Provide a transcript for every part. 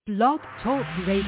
Blog Talk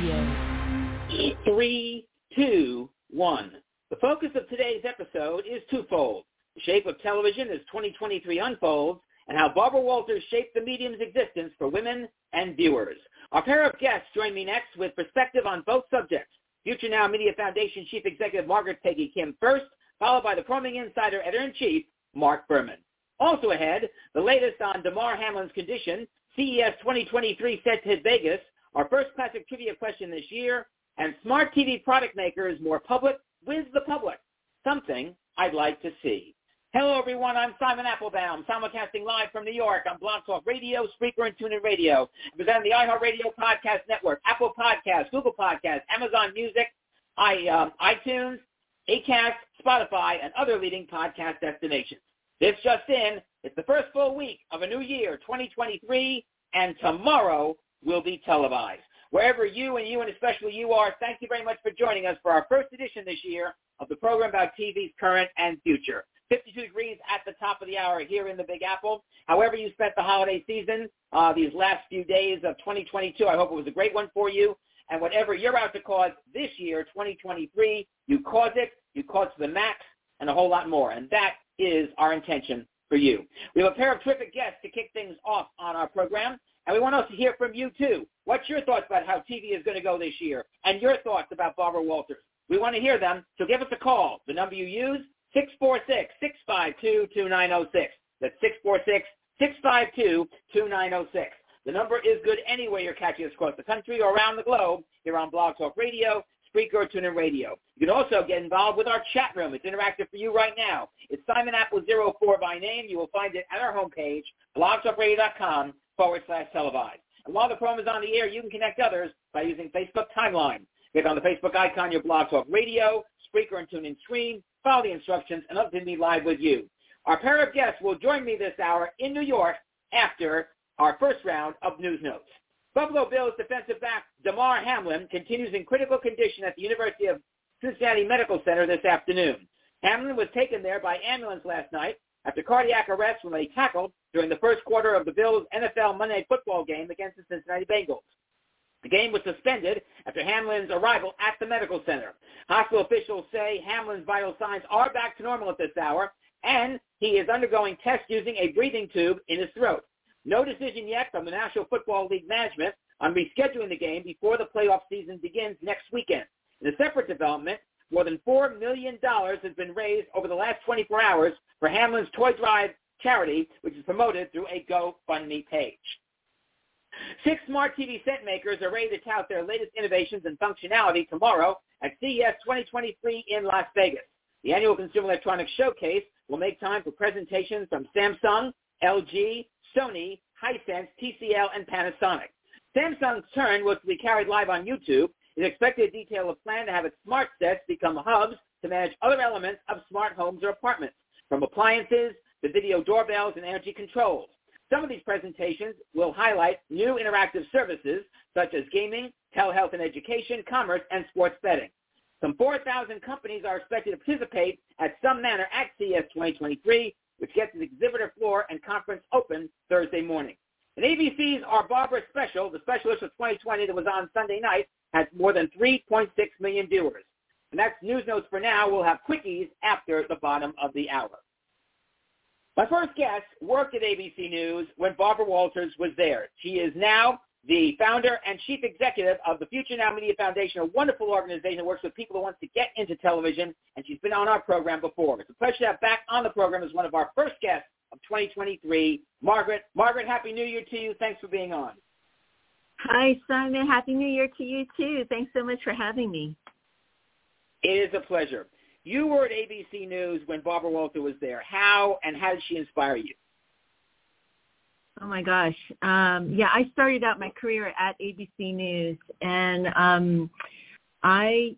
Radio. 3, 2, 1. The focus of today's episode is twofold: the shape of television as 2023 unfolds, and how Barbara Walters shaped the medium's existence for women and viewers. Our pair of guests join me next with perspective on both subjects. Future Now Media Foundation Chief Executive Margaret Peggy Kim first, followed by the Programming Insider Editor-in-Chief, Mark Berman. Also ahead, the latest on Damar Hamlin's condition, CES 2023 set to hit Vegas, our first classic trivia question this year, and smart TV product makers more public with the public, something I'd like to see. Hello, everyone. I'm Simon Applebaum, simulcasting live from New York on Blog Talk Radio, Spreaker, and TuneIn Radio. Representing the iHeartRadio Podcast Network, Apple Podcasts, Google Podcasts, Amazon Music, iTunes, Acast, Spotify, and other leading podcast destinations. This just in, it's the first full week of a new year, 2023, and tomorrow will be televised. Wherever you and especially you are, thank you very much for joining us for our first edition this year of the program about TV's current and future. 52 degrees at the top of the hour here in the Big Apple. However you spent the holiday season, these last few days of 2022, I hope it was a great one for you. And whatever you're out to cause this year, 2023, you cause it to the max, and a whole lot more. And that is our intention for you. We have a pair of terrific guests to kick things off on our program, and we want us to hear from you, too. What's your thoughts about how TV is going to go this year, and your thoughts about Barbara Walters? We want to hear them, so give us a call. The number you use, 646-652-2906. That's 646-652-2906. The number is good anywhere you're catching us across the country or around the globe here on Blog Talk Radio, Spreaker, or TuneIn Radio. You can also get involved with our chat room. It's interactive for you right now. It's Simon Apple04 by name. You will find it at our homepage, blogtalkradio.com/televised. And while the program is on the air, you can connect others by using Facebook Timeline. Click on the Facebook icon, your Blog Talk Radio, Spreaker, and TuneIn stream. Follow the instructions, and let them be live with you. Our pair of guests will join me this hour in New York after our first round of News Notes. Buffalo Bills defensive back Damar Hamlin continues in critical condition at the University of Cincinnati Medical Center this afternoon. Hamlin was taken there by ambulance last night after cardiac arrest when they tackled during the first quarter of the Bills' NFL Monday Night Football game against the Cincinnati Bengals. The game was suspended after Hamlin's arrival at the medical center. Hospital officials say Hamlin's vital signs are back to normal at this hour, and he is undergoing tests using a breathing tube in his throat. No decision yet from the National Football League management on rescheduling the game before the playoff season begins next weekend. In a separate development, more than $4 million has been raised over the last 24 hours for Hamlin's Toy Drive charity, which is promoted through a GoFundMe page. 6 smart TV set makers are ready to tout their latest innovations and functionality tomorrow at CES 2023 in Las Vegas. The annual Consumer Electronics Showcase will make time for presentations from Samsung, LG, Sony, Hisense, TCL, and Panasonic. Samsung's turn was to be carried live on YouTube. It expected to detail a plan to have its smart sets become hubs to manage other elements of smart homes or apartments, from appliances to video doorbells and energy controls. Some of these presentations will highlight new interactive services such as gaming, telehealth and education, commerce, and sports betting. Some 4,000 companies are expected to participate at some manner at CES 2023, which gets its exhibitor floor and conference open Thursday morning. And ABC's Our Barbara Special, the special issue of 2020 that was on Sunday night, has more than 3.6 million viewers. And that's News Notes for now. We'll have quickies after the bottom of the hour. My first guest worked at ABC News when Barbara Walters was there. She is now the founder and chief executive of the Future Now Media Foundation, a wonderful organization that works with people who want to get into television, and she's been on our program before. It's a pleasure to have back on the program as one of our first guests of 2023, Margaret. Margaret, Happy New Year to you. Thanks for being on. Hi, Simon. Happy New Year to you, too. Thanks so much for having me. It is a pleasure. You were at ABC News when Barbara Walters was there. How did she inspire you? Oh, my gosh. I started out my career at ABC News, and I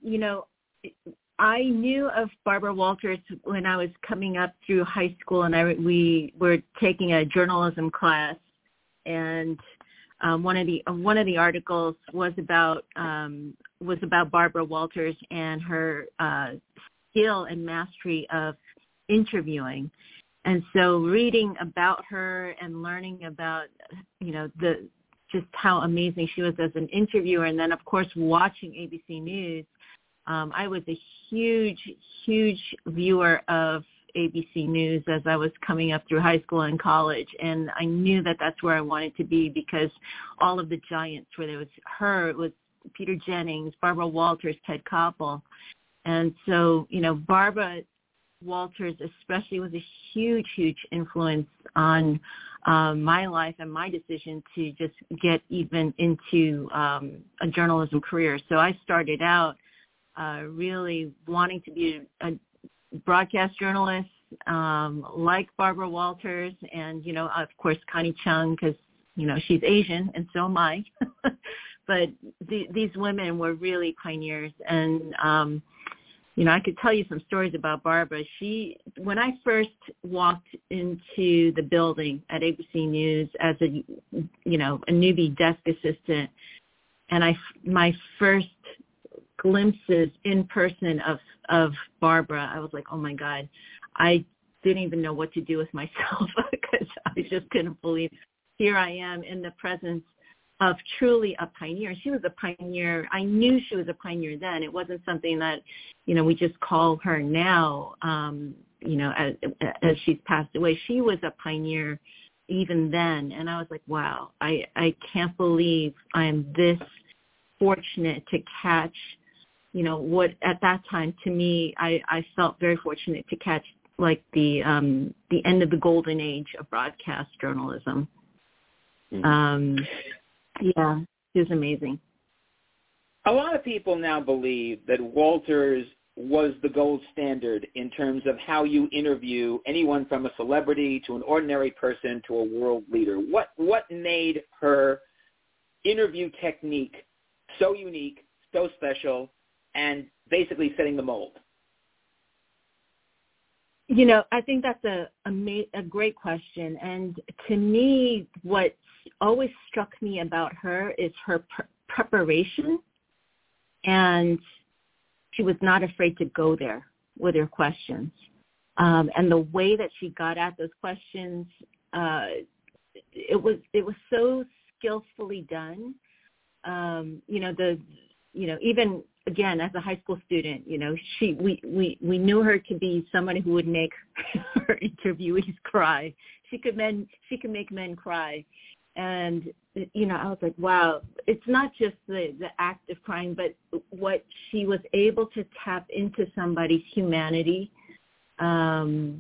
knew of Barbara Walters when I was coming up through high school, and we were taking a journalism class, and one of the articles was about Barbara Walters and her skill and mastery of interviewing. And so reading about her and learning about, the just how amazing she was as an interviewer. And then, of course, watching ABC News, I was a huge, huge viewer of ABC News as I was coming up through high school and college. And I knew that that's where I wanted to be because all of the giants, where there was her, it was Peter Jennings, Barbara Walters, Ted Koppel. And so, Barbara Walters especially was a huge, huge influence on my life and my decision to just get even into a journalism career. So I started out really wanting to be a broadcast journalist, like Barbara Walters and, of course, Connie Chung, because, she's Asian and so am I. But these women were really pioneers. And, I could tell you some stories about Barbara. When I first walked into the building at ABC News as a newbie desk assistant, and my first glimpses in person of Barbara, I was like, oh my God, I didn't even know what to do with myself because I just couldn't believe here I am in the presence of truly a pioneer. She was a pioneer. I knew she was a pioneer then. It wasn't something that, we just call her now, as she's passed away. She was a pioneer even then. And I was like, wow, I can't believe I am this fortunate to catch, what at that time to me, I felt very fortunate to catch like the end of the golden age of broadcast journalism. Mm-hmm. Yeah, it was amazing. A lot of people now believe that Walters was the gold standard in terms of how you interview anyone from a celebrity to an ordinary person to a world leader. What made her interview technique so unique, so special, and basically setting the mold? I think that's a great question. And to me, what always struck me about her is her preparation. And she was not afraid to go there with her questions. And the way that she got at those questions, it was so skillfully done. Even again, as a high school student, we knew her to be somebody who would make her interviewees cry. She could make men cry. And, I was like, wow, it's not just the act of crying, but what she was able to tap into somebody's humanity and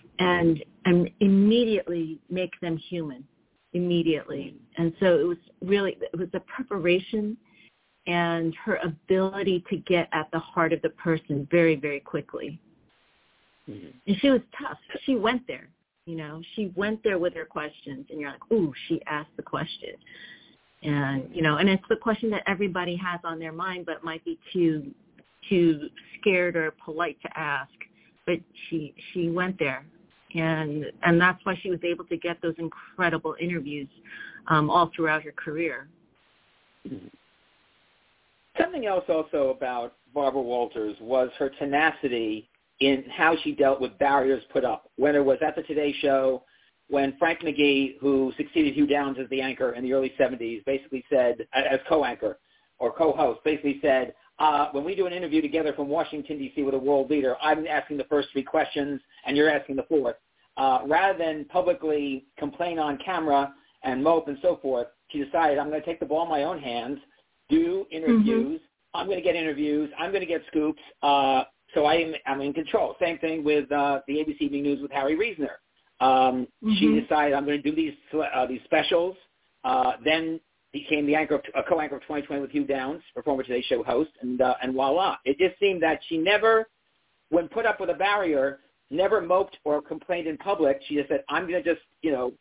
immediately make them human, immediately. And so it was the preparation and her ability to get at the heart of the person very, very quickly. Mm-hmm. And she was tough. She went there. She went there with her questions, and you're like, ooh, she asked the question. And, and it's the question that everybody has on their mind, but might be too scared or polite to ask. But she went there. And that's why she was able to get those incredible interviews all throughout her career. Mm-hmm. Something else also about Barbara Walters was her tenacity in how she dealt with barriers put up, whether it was at the Today Show, when Frank McGee, who succeeded Hugh Downs as the anchor in the early 70s, basically said, as co-anchor or co-host, basically said, when we do an interview together from Washington, D.C. with a world leader, I'm asking the first three questions and you're asking the fourth. Rather than publicly complain on camera and mope and so forth, she decided, I'm going to take the ball in my own hands, do interviews. Mm-hmm. I'm going to get interviews. I'm going to get scoops. So I'm in control. Same thing with the ABC Evening News with Harry Reasoner. She decided I'm going to do these specials. Then became the co-anchor of 2020 with Hugh Downs, a former Today Show host, and voila. It just seemed that she never, when put up with a barrier, never moped or complained in public. She just said, I'm going to just,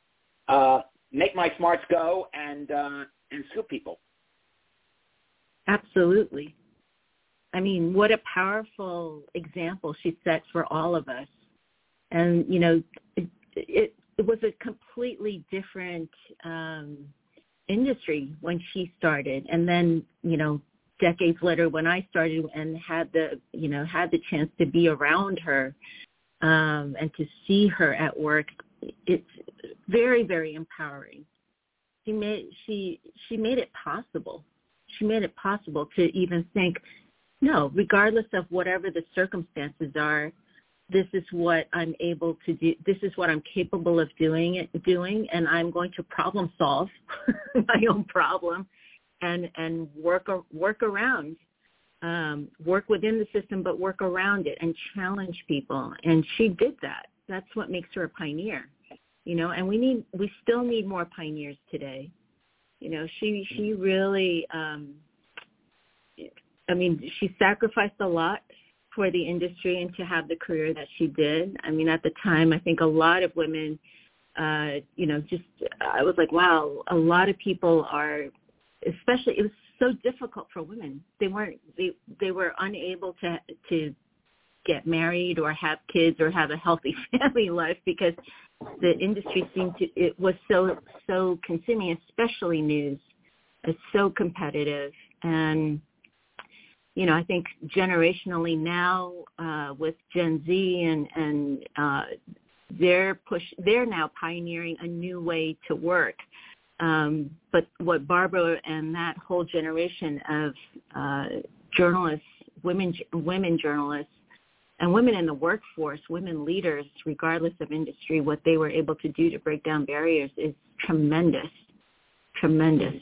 make my smarts go and scoop people. Absolutely. I mean, what a powerful example she set for all of us. And, it was a completely different industry when she started. And then, decades later when I started and had the chance to be around her and to see her at work, it's very, very empowering. she made it possible. She made it possible to even think, no, regardless of whatever the circumstances are, this is what I'm able to do. This is what I'm capable of doing, and I'm going to problem solve my own problem, and work around, work within the system, but work around it and challenge people. And she did that. That's what makes her a pioneer, And we still need more pioneers today. She really, she sacrificed a lot for the industry and to have the career that she did. At the time, I think a lot of women, I was like, wow, a lot of people are, especially, it was so difficult for women. They were unable to get married or have kids or have a healthy family life because the industry it was so consuming, especially news. It's so competitive. And I think generationally now with Gen Z and they're now pioneering a new way to work. But what Barbara and that whole generation of journalists, women journalists, and women in the workforce, women leaders, regardless of industry, what they were able to do to break down barriers is tremendous, tremendous.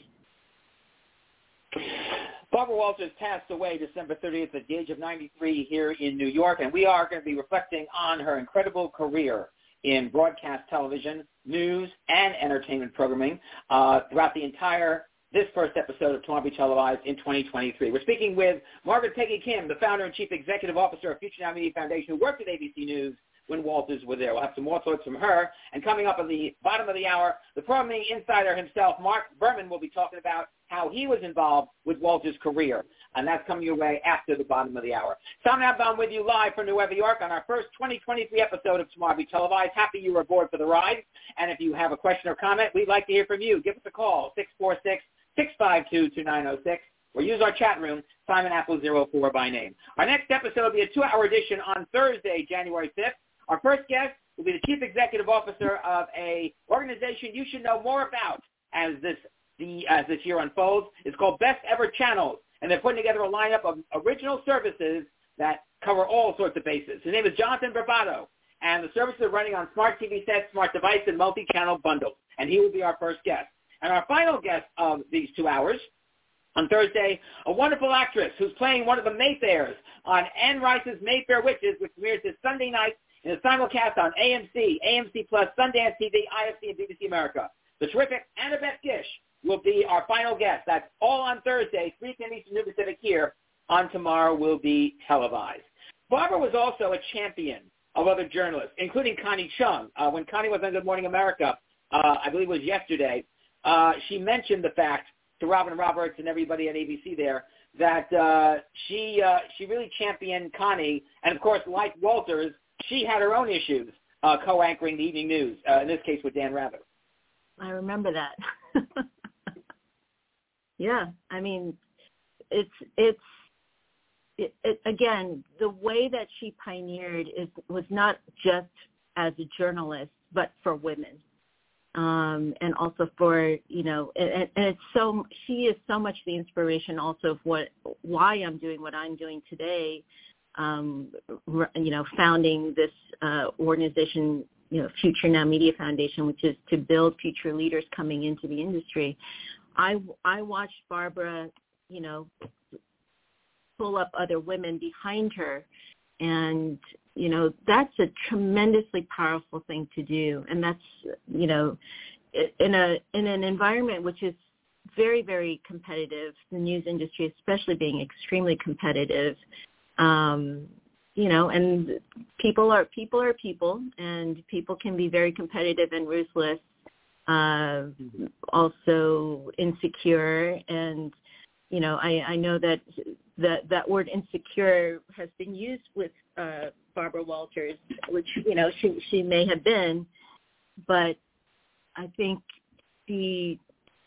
Barbara Walters passed away December 30th at the age of 93 here in New York, and we are going to be reflecting on her incredible career in broadcast television, news, and entertainment programming throughout this first episode of Tomorrow Be Televised in 2023. We're speaking with Margaret Peggy Kim, the founder and chief executive officer of Future Now Media Foundation, who worked at ABC News when Walters were there. We'll have some more thoughts from her. And coming up at the bottom of the hour, the programming insider himself, Mark Berman, will be talking about how he was involved with Walters' career. And that's coming your way after the bottom of the hour. Simon Abdon with you live from New York on our first 2023 episode of Tomorrow Be Televised. Happy you were aboard for the ride. And if you have a question or comment, we'd like to hear from you. Give us a call, 646-652-2906, or use our chat room, Simon Apple 04 by name. Our next episode will be a 2-hour edition on Thursday, January 5th. Our first guest will be the chief executive officer of a organization you should know more about as this year unfolds. It's called Best Ever Channels, and they're putting together a lineup of original services that cover all sorts of bases. His name is Jonathan Bravado, and the services are running on smart TV sets, smart device, and multi-channel bundles, and he will be our first guest. And our final guest of these 2 hours, on Thursday, a wonderful actress who's playing one of the Mayfairs on Anne Rice's Mayfair Witches, which premieres this Sunday night in a simulcast on AMC, AMC Plus, Sundance TV, IFC, and BBC America. The terrific Annabeth Gish will be our final guest. That's all on Thursday, 3 p.m. Eastern, New Pacific here on Tomorrow Will Be Televised. Barbara was also a champion of other journalists, including Connie Chung. When Connie was on Good Morning America, I believe it was yesterday, she mentioned the fact to Robin Roberts and everybody at ABC there that she really championed Connie. And, of course, like Walters, she had her own issues co-anchoring the evening news, in this case with Dan Rather. I remember that. Yeah, it's again, the way that she pioneered was not just as a journalist, but for women. And also for, and it's she is so much the inspiration also of why I'm doing what I'm doing today, founding this organization, Future Now Media Foundation, which is to build future leaders coming into the industry. I watched Barbara, pull up other women behind her, and that's a tremendously powerful thing to do. And that's, in an environment which is very, very competitive, the news industry especially being extremely competitive, and people are people, and people can be very competitive and ruthless, also insecure. And, I know that word insecure has been used with Barbara Walters, which, she may have been, but I think she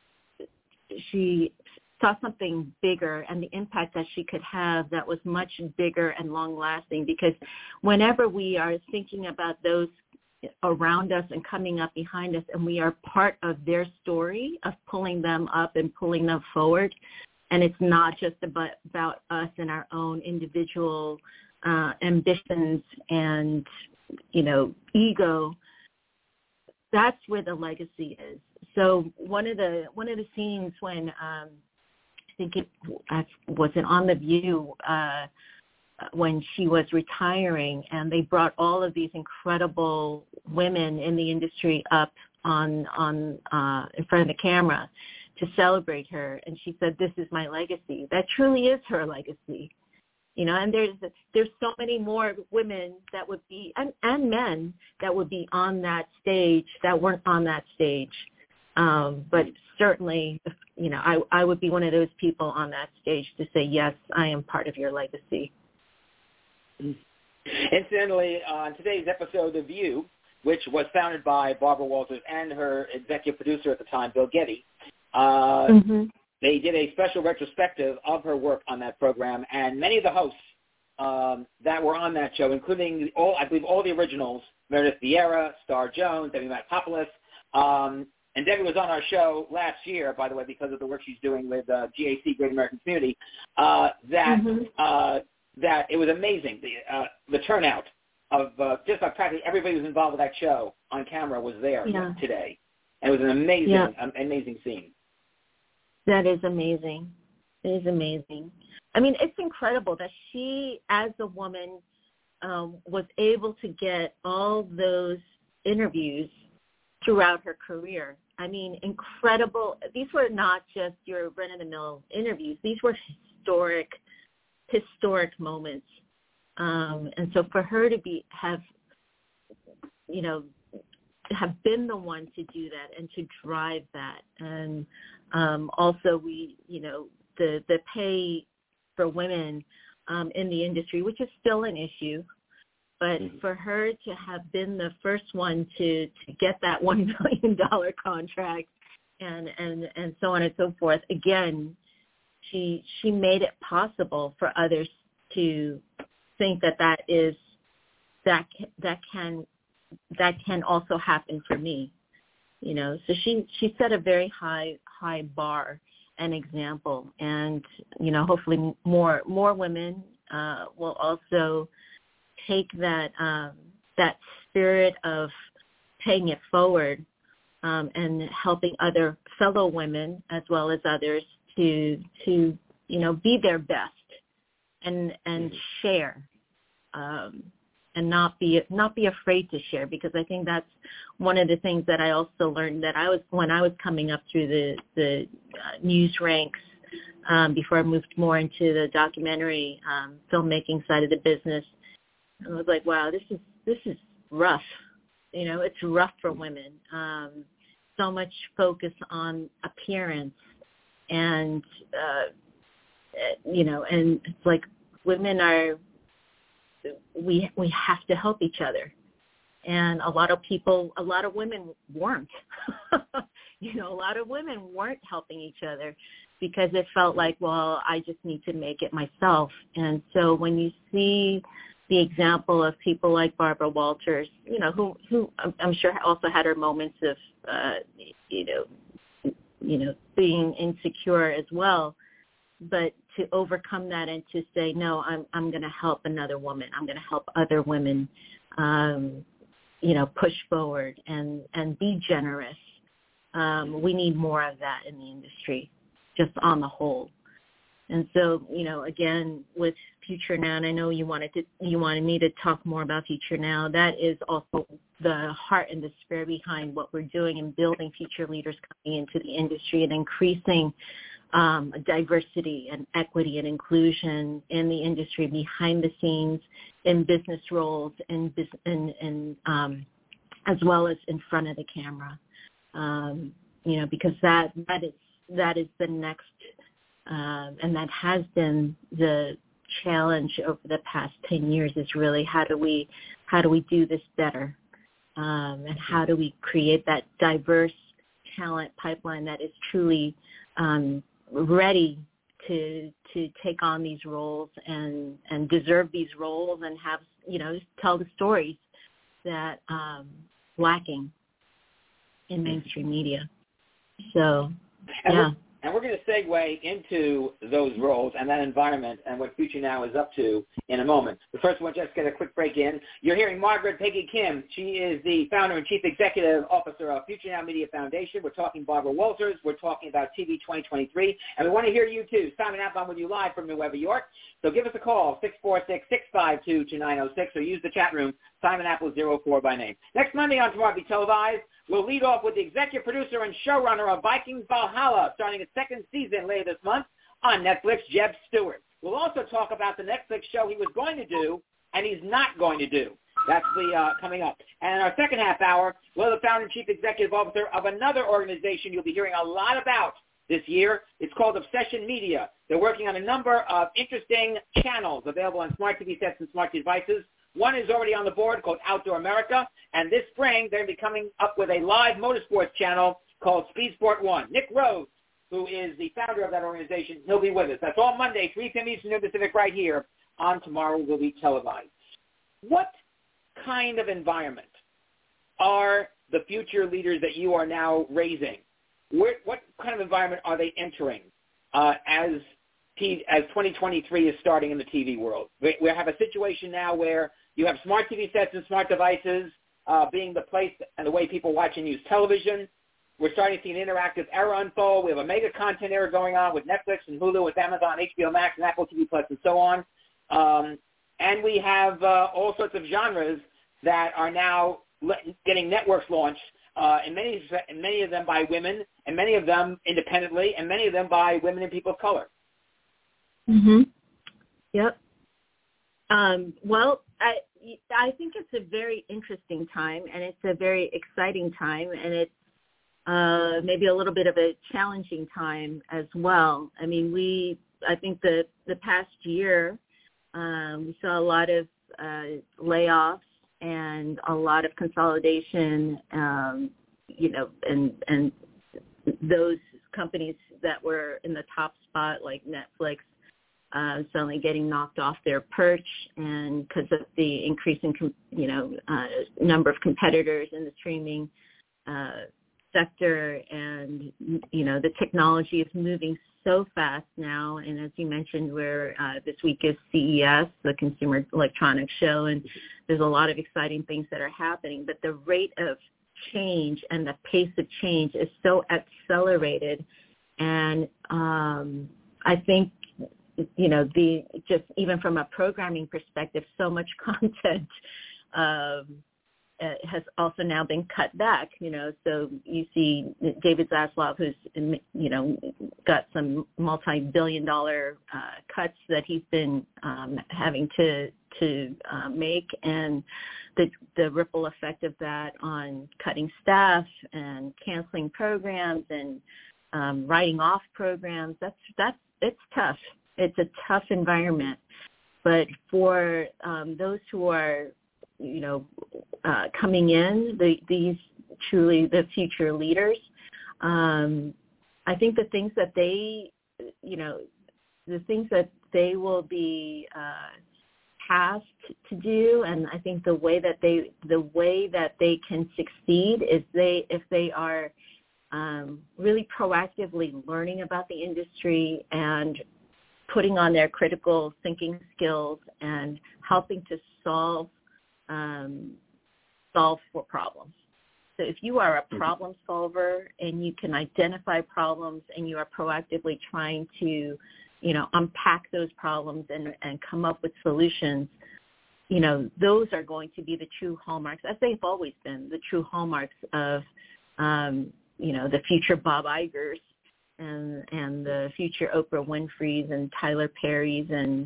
saw something bigger and the impact that she could have that was much bigger and long-lasting, because whenever we are thinking about those around us and coming up behind us, and we are part of their story of pulling them up and pulling them forward. And it's not just about us and our own individual ambitions and, ego. That's where the legacy is. So one of the scenes when I think it wasn't on The View when she was retiring, and they brought all of these incredible women in the industry up on in front of the camera to celebrate her, and she said, "This is my legacy." That truly is her legacy. And there's so many more women that would be, and men that would be on that stage that weren't on that stage. But certainly, I would be one of those people on that stage to say, yes, I am part of your legacy. Incidentally, on today's episode of The View, which was founded by Barbara Walters and her executive producer at the time, Bill Getty, they did a special retrospective of her work on that program, and many of the hosts that were on that show, including I believe all the originals, Meredith Vieira, Star Jones, Debbie Matopoulos, and Debbie was on our show last year, by the way, because of the work she's doing with GAC, Great American Community, that it was amazing. The turnout of just about practically everybody who was involved with that show on camera was there today. And it was an amazing scene. That is amazing. It is amazing. I mean, it's incredible that she, as a woman, was able to get all those interviews throughout her career. I mean, incredible. These were not just your run-of-the-mill interviews. These were historic moments. And so for her to have been the one to do that and to drive that. And also the pay for women in the industry, which is still an issue, but for her to have been the first one to get that $1 million contract and so on and so forth, again, she made it possible for others to think that can also happen for me, So she set a very high bar and example, and hopefully more women will also take that spirit of paying it forward and helping other fellow women as well as others to be their best and share. And not be afraid to share, because I think that's one of the things that I also learned that when I was coming up through the news ranks before I moved more into the documentary filmmaking side of the business. I was like, wow, this is rough. It's rough for women. So much focus on appearance, and and it's like women are. We have to help each other, and a lot of women weren't. A lot of women weren't helping each other because it felt like, well, I just need to make it myself. And so when you see the example of people like Barbara Walters, who I'm sure also had her moments of, being insecure as well. But to overcome that and to say, no, I'm going to help another woman. I'm going to help other women, push forward and be generous. We need more of that in the industry, just on the whole. And so, again, with Future Now, and I know you wanted me to talk more about Future Now. That is also the heart and the spirit behind what we're doing in building future leaders coming into the industry and increasing diversity and equity and inclusion in the industry behind the scenes, in business roles, and as well as in front of the camera. Because that is the next, and that has been the challenge over the past 10 years, is really how do we do this better, and how do we create that diverse talent pipeline that is truly ready to take on these roles and deserve these roles and have tell the stories that lacking in mainstream media. So, And we're going to segue into those roles and that environment and what Future Now is up to in a moment. But first, we'll just get a quick break in. You're hearing Margaret Peggy Kim. She is the founder and chief executive officer of Future Now Media Foundation. We're talking Barbara Walters. We're talking about TV 2023. And we want to hear you, too. Simon Applebaum with you live from New Haven, York. So give us a call, 646-652-2906, or use the chat room, Simon Apple 04 by name. Next Monday on Tomorrow Be Televised, we'll lead off with the executive producer and showrunner of Vikings Valhalla, starting its second season later this month on Netflix, Jeb Stewart. We'll also talk about the Netflix show he was going to do and he's not going to do. That's coming up. And in our second half hour, we're the founder and chief executive officer of another organization you'll be hearing a lot about this year. It's called Obsession Media. They're working on a number of interesting channels available on smart TV sets and smart devices. One is already on the board called Outdoor America, and this spring they're going to be coming up with a live motorsports channel called Speed Sport 1. Nick Rhodes, who is the founder of that organization, he'll be with us. That's all Monday, 3 p.m. Eastern New Pacific, right here on Tomorrow Will Be Televised. What kind of environment are the future leaders that you are now raising? What kind of environment are they entering as 2023 is starting in the TV world? We have a situation now where you have smart TV sets and smart devices being the place and the way people watch and use television. We're starting to see an interactive era unfold. We have a mega content era going on with Netflix and Hulu, with Amazon, HBO Max, and Apple TV Plus, and so on. And we have all sorts of genres that are now getting networks launched, and many of them by women, and many of them independently, and many of them by women and people of color. Mhm. Yep. Well, I think it's a very interesting time, and it's a very exciting time, and it's maybe a little bit of a challenging time as well. I mean, I think the past year we saw a lot of layoffs and a lot of consolidation, and those companies that were in the top spot, like Netflix, suddenly getting knocked off their perch, and because of the increasing, number of competitors in the streaming sector, and the technology is moving so fast now. And as you mentioned, this week is CES, the Consumer Electronics Show, and there's a lot of exciting things that are happening. But the rate of change and the pace of change is so accelerated, and I think just even from a programming perspective, so much content has also now been cut back. So you see David Zaslav, who's got some multi-billion-dollar cuts that he's been having to make, and the ripple effect of that on cutting staff and canceling programs and writing off programs. It's tough. It's a tough environment. But for those who are, coming in, these truly the future leaders, I think the things that they will be tasked to do, and I think the way that they can succeed is if they are really proactively learning about the industry and putting on their critical thinking skills and helping to solve for problems. So if you are a problem solver and you can identify problems and you are proactively trying to, unpack those problems and come up with solutions, those are going to be the true hallmarks, as they've always been, the true hallmarks of, the future Bob Igers and the future Oprah Winfrey's and Tyler Perry's and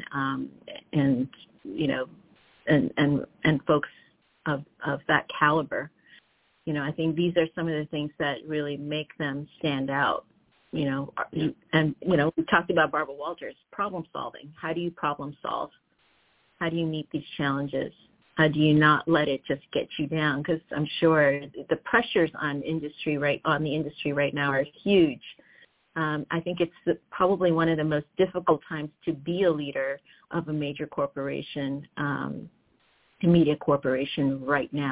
folks of that caliber. I think these are some of the things that really make them stand out. We talked about Barbara Walters, problem solving. How do you problem solve? How do you meet these challenges? How do you not let it just get you down? Because I'm sure the pressures on the industry right now are huge. I think it's probably one of the most difficult times to be a leader of a major corporation, a media corporation right now.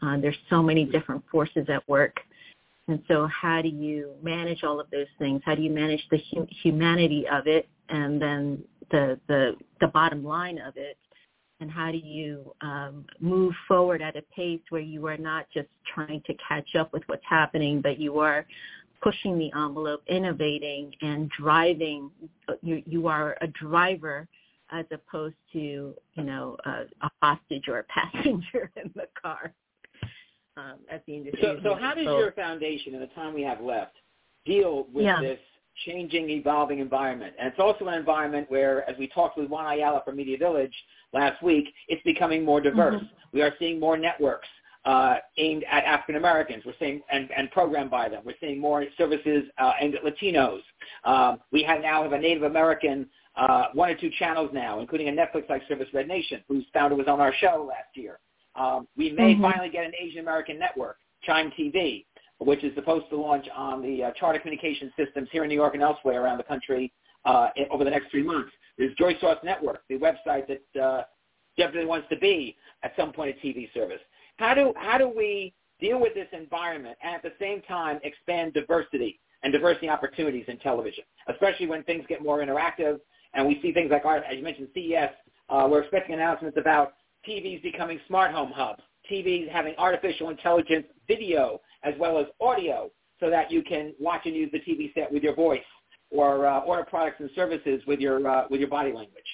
There's so many different forces at work. And so how do you manage all of those things? How do you manage the humanity of it and then the bottom line of it? And how do you move forward at a pace where you are not just trying to catch up with what's happening, but you are pushing the envelope, innovating, and driving? You are a driver as opposed to, a hostage or a passenger in the car. At the industry. So how does your foundation, in the time we have left, deal with this changing, evolving environment? And it's also an environment where, as we talked with Juan Ayala from Media Village last week, it's becoming more diverse. Mm-hmm. We are seeing more networks aimed at African Americans. We're seeing and programmed by them. We're seeing more services aimed at Latinos. We now have a Native American 1 or 2 channels now, including a Netflix-like service, Red Nation, whose founder was on our show last year. We may finally get an Asian American network, Chime TV, which is supposed to launch on the Charter Communication Systems here in New York and elsewhere around the country over the next 3 months. There's Joy Source Network, the website that definitely wants to be at some point a TV service. How do we deal with this environment and at the same time expand diversity and diversity opportunities in television, especially when things get more interactive and we see things like, as you mentioned, CES, we're expecting announcements about TVs becoming smart home hubs, TVs having artificial intelligence video as well as audio so that you can watch and use the TV set with your voice or order products and services with your body language.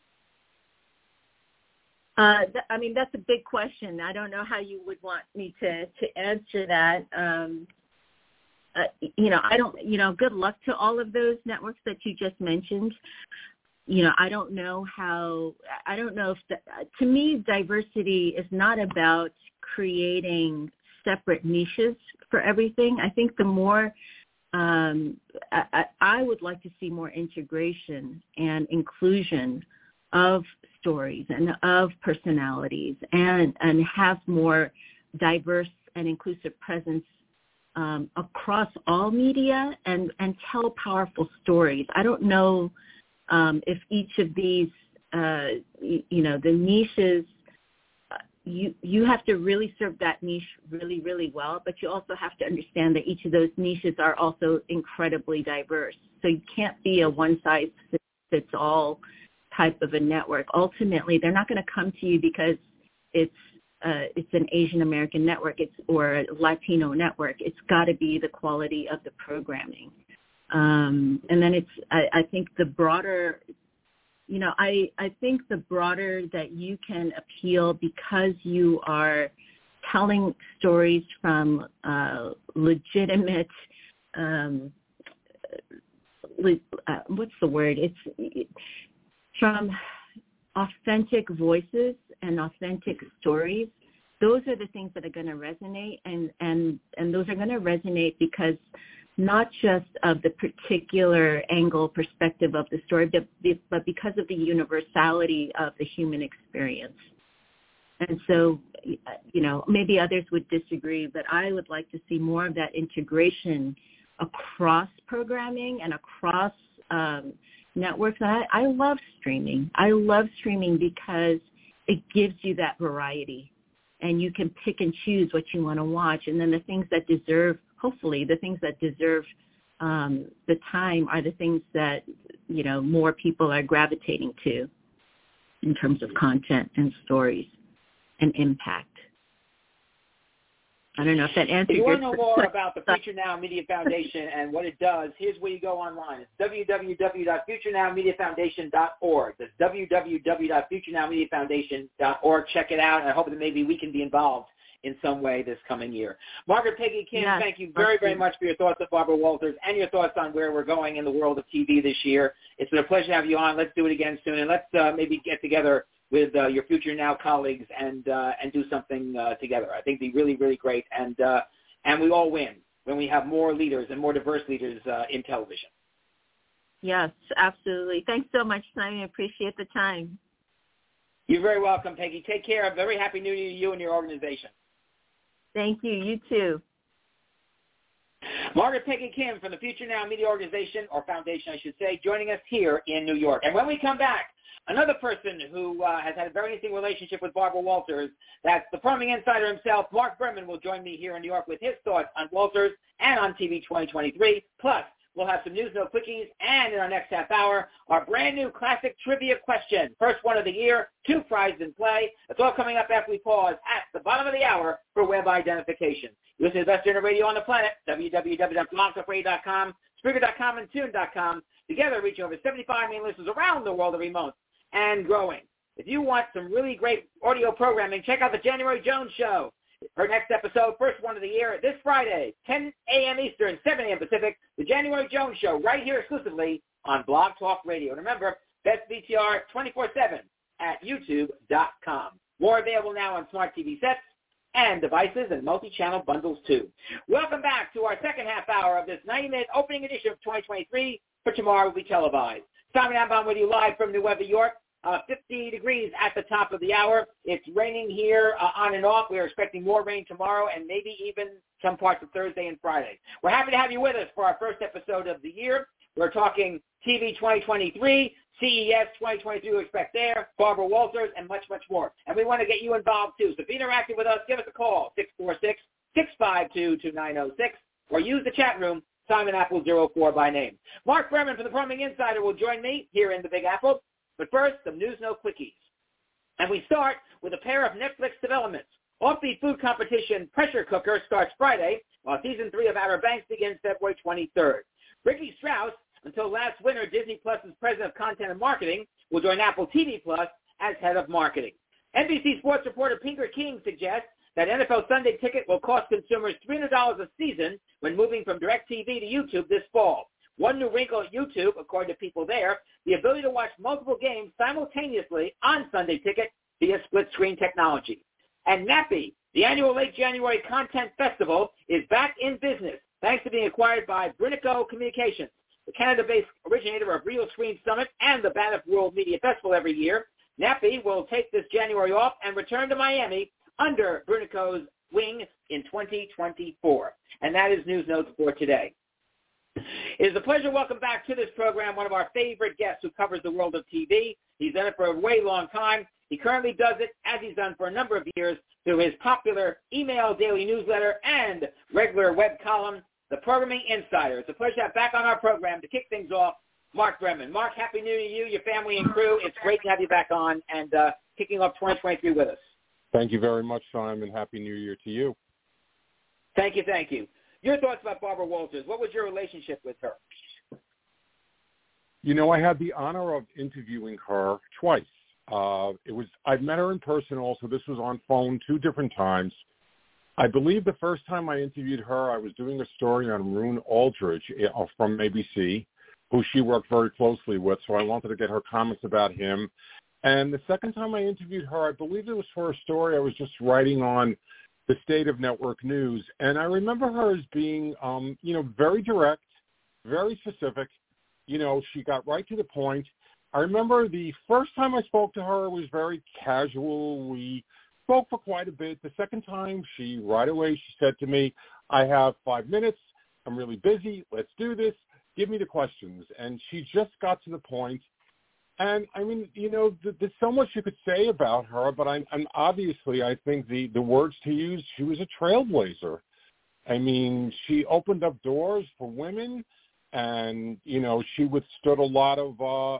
That's a big question. I don't know how you would want me to answer that. Good luck to all of those networks that you just mentioned. I don't know if to me, diversity is not about creating separate niches for everything. I think the more, I would like to see more integration and inclusion of stories and of personalities and have more diverse and inclusive presence across all media and tell powerful stories. I don't know if each of these, the niches, you have to really serve that niche really, really well, but you also have to understand that each of those niches are also incredibly diverse. So you can't be a one-size-fits-all type of a network. Ultimately, they're not going to come to you because it's an Asian American network or a Latino network. It's got to be the quality of the programming. And then I think the broader, I think the broader that you can appeal because you are telling stories from legitimate, what's the word? It's from authentic voices and authentic stories. Those are the things that are going to resonate, and those are going to resonate because not just of the particular angle perspective of the story, but because of the universality of the human experience. And so, maybe others would disagree, but I would like to see more of that integration across programming and across networks. I love streaming. I love streaming because it gives you that variety, and you can pick and choose what you want to watch. And then the things that deserve, hopefully, the things that deserve the time are the things that, more people are gravitating to in terms of content and stories and impact. I don't know if that answers your question. If you want to know more about the Future Now Media Foundation and what it does, here's where you go online. It's www.futurenowmediafoundation.org. That's www.futurenowmediafoundation.org. Check it out, and I hope that maybe we can be involved in some way this coming year. Margaret Peggy Kim, thank you very, very much for your thoughts on Barbara Walters and your thoughts on where we're going in the world of TV this year. It's been a pleasure to have you on. Let's do it again soon, and let's maybe get together with your Future Now colleagues and do something together. I think it'd be really, really great, and we all win when we have more leaders and more diverse leaders in television. Yes, absolutely. Thanks so much, Simon. I appreciate the time. You're very welcome, Peggy. Take care. A very happy New Year to you and your organization. Thank you. You too. Margaret Peggy Kim from the Future Now Media Organization, or Foundation, I should say, joining us here in New York. And when we come back, Another person who has had a very interesting relationship with Barbara Walters, that's the Plumbing Insider himself, Mark Berman, will join me here in New York with his thoughts on Walters and on TV 2023. Plus, we'll have some News Note quickies, and in our next half hour, our brand new classic trivia question. First one of the year, 2 prizes in play. It's all coming up after we pause at the bottom of the hour for web identification. You listen to Best Internet Radio on the Planet, www.blogtalkradio.com, Spreaker.com, and Tune.com. Together, reaching over 75 million listeners around the world every month and growing. If you want some really great audio programming, check out the January Jones Show. Her next episode, first one of the year, this Friday, 10 a.m. Eastern, 7 a.m. Pacific, the January Jones Show, right here exclusively on Blog Talk Radio. And remember, Best VTR 24/7 at YouTube.com. More available now on smart TV sets and devices and multi-channel bundles, too. Welcome back to our second half hour of this 90-minute opening edition of 2023, for tomorrow will be televised. Simon Ambaum with you live from New Weather, York. 50 degrees at the top of the hour. It's raining here on and off. We are expecting more rain tomorrow and maybe even some parts of Thursday and Friday. We're happy to have you with us for our first episode of the year. We're talking TV 2023, CES 2023 we expect there, Barbara Walters, and much, much more. And we want to get you involved, too. So be interactive with us. Give us a call, 646-652-2906, or use the chat room, Simon Apple 04 by name. Mark Berman from the Plumbing Insider will join me here in the Big Apple. But first, some News Note quickies. And we start with a pair of Netflix developments. Off-beat food competition Pressure Cooker starts Friday, while Season 3 of Outer Banks begins February 23rd. Ricky Strauss, until last winter Disney Plus's president of content and marketing, will join Apple TV Plus as head of marketing. NBC Sports reporter Peter King suggests that NFL Sunday Ticket will cost consumers $300 a season when moving from DirecTV to YouTube this fall. One new wrinkle at YouTube, according to people there, the ability to watch multiple games simultaneously on Sunday Ticket via split-screen technology. And NAPI, the annual late January content festival, is back in business thanks to being acquired by Brunico Communications, the Canada-based originator of Real Screen Summit and the Banff World Media Festival every year. NAPI will take this January off and return to Miami under Brunico's wing in 2024. And that is News Notes for today. It is a pleasure to welcome back to this program one of our favorite guests who covers the world of TV. He's done it for a way long time. He currently does it, as he's done for a number of years, through his popular email daily newsletter and regular web column, The Programming Insider. It's a pleasure to have back on our program to kick things off, Mark Berman. Mark, Happy New Year to you, your family, and crew. It's great to have you back on and kicking off 2023 with us. Thank you very much, Simon. Happy New Year to you. Thank you, thank you. Your thoughts about Barbara Walters. What was your relationship with her? You know, I had the honor of interviewing her twice. I've met her in person also. This was on phone 2 different times. I believe the first time I interviewed her, I was doing a story on Rune Aldridge from ABC, who she worked very closely with, so I wanted to get her comments about him. And the second time I interviewed her, I believe it was for a story I was just writing on the state of network news. And I remember her as being, very direct, very specific. You know, she got right to the point. I remember the first time I spoke to her was very casual. We spoke for quite a bit. The second time, right away, she said to me, I have 5 minutes. I'm really busy. Let's do this. Give me the questions. And she just got to the point. And, I mean, you know, there's so much you could say about her, but I'm obviously, I think the words to use, she was a trailblazer. I mean, she opened up doors for women, and, you know, she withstood a lot of,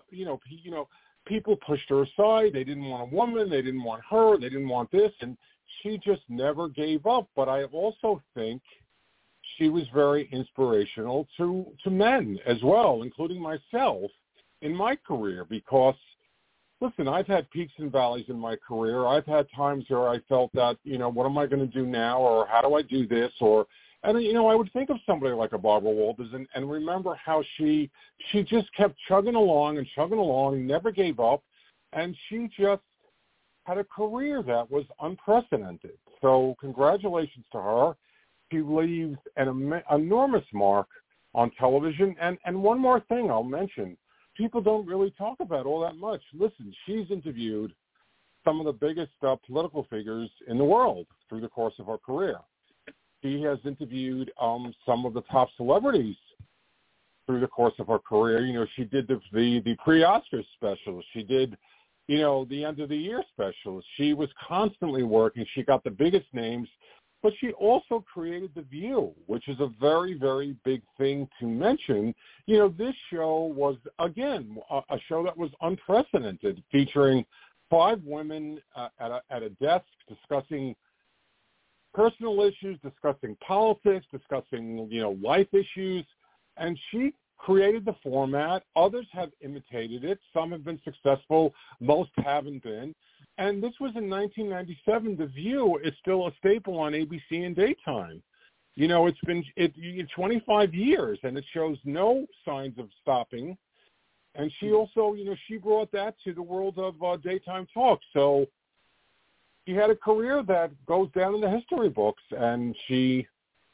people pushed her aside. They didn't want a woman. They didn't want her. They didn't want this. And she just never gave up. But I also think she was very inspirational to men as well, including myself, in my career, because, listen, I've had peaks and valleys in my career. I've had times where I felt that, you know, what am I going to do now, or how do I do this, and, you know, I would think of somebody like a Barbara Walters and remember how she just kept chugging along, never gave up, and she just had a career that was unprecedented. So congratulations to her. She leaves an enormous mark on television. And one more thing I'll mention. People don't really talk about all that much. Listen, she's interviewed some of the biggest political figures in the world through the course of her career. She has interviewed some of the top celebrities through the course of her career. She did the pre-Oscars specials. She did, the end of the year specials. She was constantly working. She got the biggest names, but she also created The View, which is a very, very big thing to mention. This show was, again, a show that was unprecedented, featuring 5 women at a desk discussing personal issues, discussing politics, discussing, life issues. And she created the format. Others have imitated it. Some have been successful. Most haven't been. And this was in 1997. The View is still a staple on ABC in daytime. It's been 25 years, and it shows no signs of stopping. And she also, she brought that to the world of daytime talk. So she had a career that goes down in the history books, and she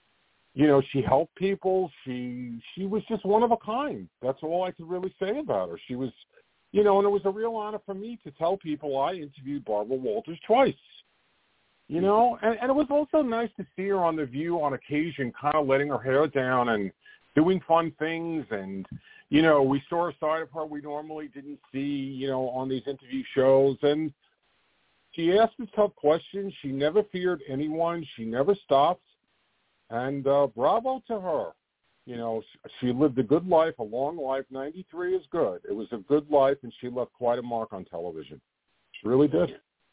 helped people. She was just one of a kind. That's all I could really say about her. She was, and it was a real honor for me to tell people I interviewed Barbara Walters twice. And it was also nice to see her on The View on occasion, kind of letting her hair down and doing fun things. And, we saw a side of her we normally didn't see, on these interview shows. And she asked the tough questions. She never feared anyone. She never stopped. And bravo to her. She lived a good life, a long life. 93 is good. It was a good life, and she left quite a mark on television. She really did.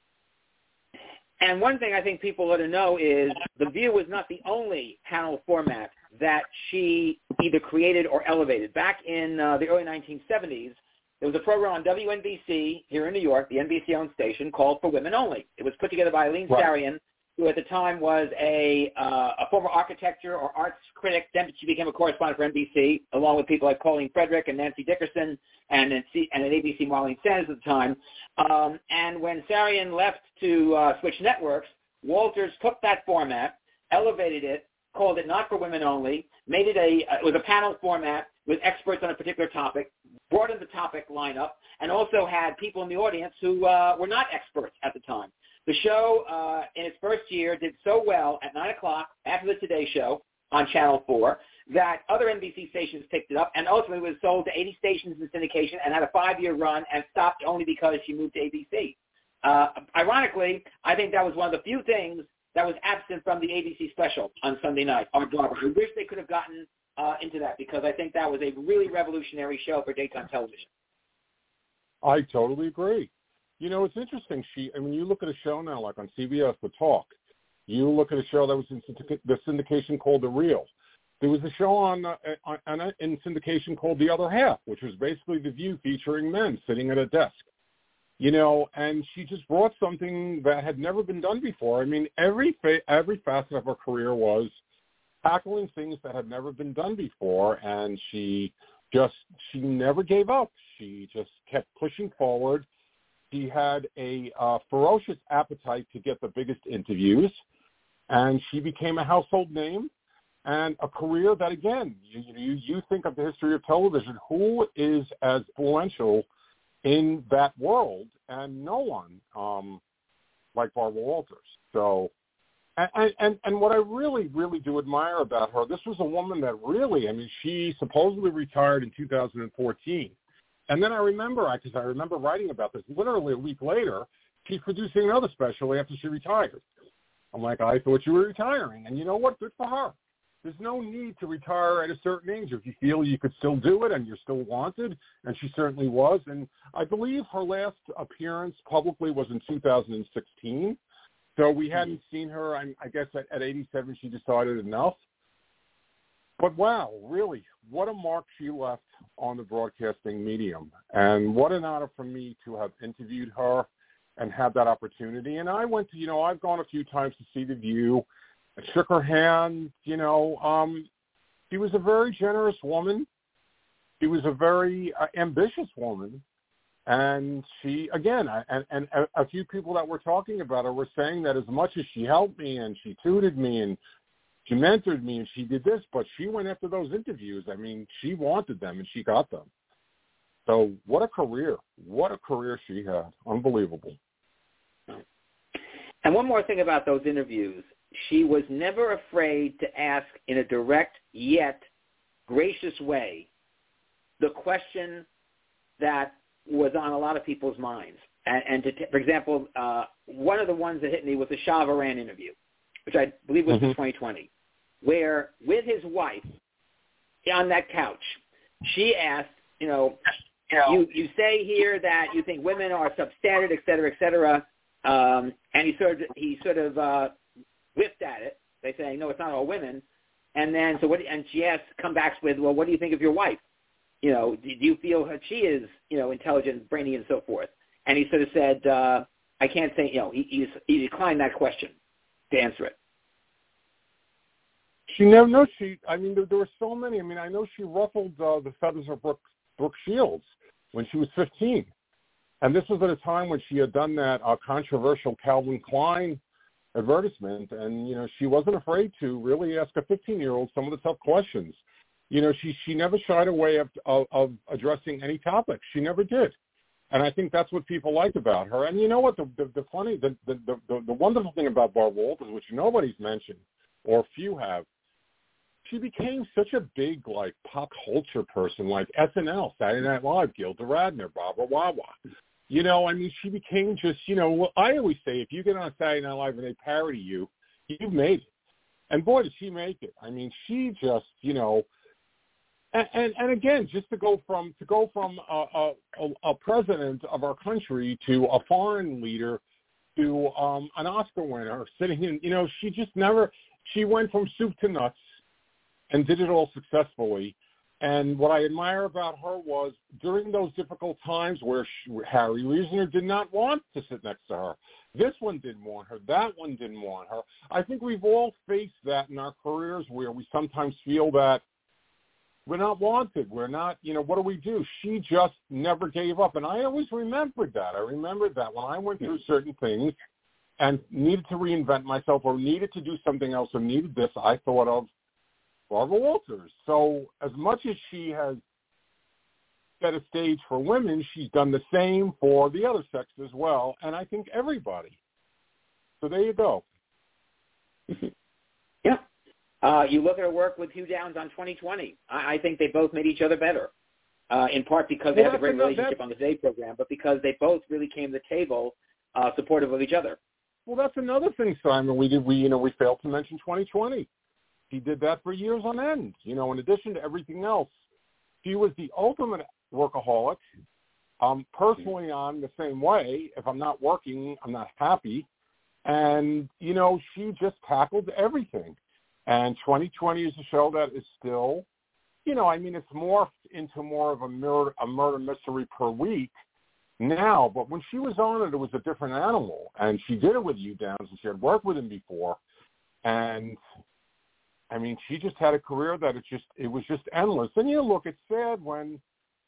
And one thing I think people ought to know is The View was not the only panel format that she either created or elevated. Back in the early 1970s, there was a program on WNBC here in New York, the NBC-owned station, called For Women Only. It was put together by Eileen Sarian, who at the time was a former architecture or arts critic. Then she became a correspondent for NBC, along with people like Pauline Frederick and Nancy Dickerson and at ABC Marlene Sanders at the time. And when Sarian left to switch networks, Walters took that format, elevated it, called it Not for Women Only, made it it was a panel format with experts on a particular topic, brought in the topic lineup, and also had people in the audience who were not experts at the time. The show, in its first year, did so well at 9 o'clock after the Today Show on Channel 4 that other NBC stations picked it up, and ultimately was sold to 80 stations in syndication and had a 5-year run and stopped only because she moved to ABC. Ironically, I think that was one of the few things that was absent from the ABC special on Sunday night on Barbara. I wish they could have gotten into that, because I think that was a really revolutionary show for daytime television. I totally agree. It's interesting. You look at a show now like on CBS, The Talk. You look at a show that was in the syndication called The Real. There was a show in syndication called The Other Half, which was basically The View featuring men sitting at a desk. And she just brought something that had never been done before. Every facet of her career was tackling things that had never been done before, and she never gave up. She just kept pushing forward. She had a ferocious appetite to get the biggest interviews, and she became a household name and a career that, again, you think of the history of television, who is as influential in that world, and no one like Barbara Walters. So, and what I really, really do admire about her, this was a woman that really, she supposedly retired in 2014. And then I remember writing about this, literally a week later, she's producing another special after she retired. I'm like, I thought you were retiring. And you know what? Good for her. There's no need to retire at a certain age if you feel you could still do it and you're still wanted, and she certainly was. And I believe her last appearance publicly was in 2016. So we hadn't seen her. I guess at 87 she decided enough. But wow, really, what a mark she left on the broadcasting medium. And what an honor for me to have interviewed her and had that opportunity. And I went to, I've gone a few times to see The View. I shook her hand. She was a very generous woman. She was a very ambitious woman. And she, again, and a few people that were talking about her were saying that as much as she helped me and she tutored me and she mentored me and she did this, but she went after those interviews. She wanted them and she got them. So what a career. What a career she had. Unbelievable. And one more thing about those interviews. She was never afraid to ask in a direct yet gracious way the question that was on a lot of people's minds. For example, one of the ones that hit me was the Shah of Iran interview, which I believe was in 2020, where with his wife on that couch, she asked, you say here that you think women are substandard, et cetera, and he sort of whiffed at it by saying, no, it's not all women. And then and she comes back with, well, what do you think of your wife? Do you feel that she is, intelligent, brainy, and so forth? And he sort of said, I can't say, he declined that question to answer it. There were so many. I know she ruffled the feathers of Brooke Shields when she was 15. And this was at a time when she had done that controversial Calvin Klein advertisement. And, she wasn't afraid to really ask a 15-year-old some of the tough questions. She never shied away of addressing any topic. She never did. And I think that's what people liked about her. And you know what? The wonderful thing about Barbara Walters, which nobody's mentioned, or few have, she became such a big, pop culture person, like SNL, Saturday Night Live, Gilda Radner, Barbara Wawa. She became just, I always say, if you get on Saturday Night Live and they parody you, you've made it. And boy, did she make it. She just, and again, just to go from a president of our country to a foreign leader to an Oscar winner sitting in, she went from soup to nuts and did it all successfully. And what I admire about her was during those difficult times where Harry Reasoner did not want to sit next to her, this one didn't want her, that one didn't want her. I think we've all faced that in our careers where we sometimes feel that we're not wanted. We're not, what do we do? She just never gave up. And I always remembered that. I remembered that when I went through certain things and needed to reinvent myself or needed to do something else or needed this, I thought of Barbara Walters. So as much as she has set a stage for women, she's done the same for the other sex as well, and I think everybody. So there you go. Yeah. You look at her work with Hugh Downs on 2020. I think they both made each other better, in part because they had a great relationship on the Today program, but because they both really came to the table supportive of each other. Well, that's another thing, Simon. We failed to mention 2020. He did that for years on end. In addition to everything else, she was the ultimate workaholic. Personally, I'm the same way. If I'm not working, I'm not happy. And, she just tackled everything. And 2020 is a show that is still, it's morphed into more of a murder mystery per week now. But when she was on it was a different animal. And she did it with Hugh Downs, and she had worked with him before. And she just had a career that it was just endless. And look, it's sad when,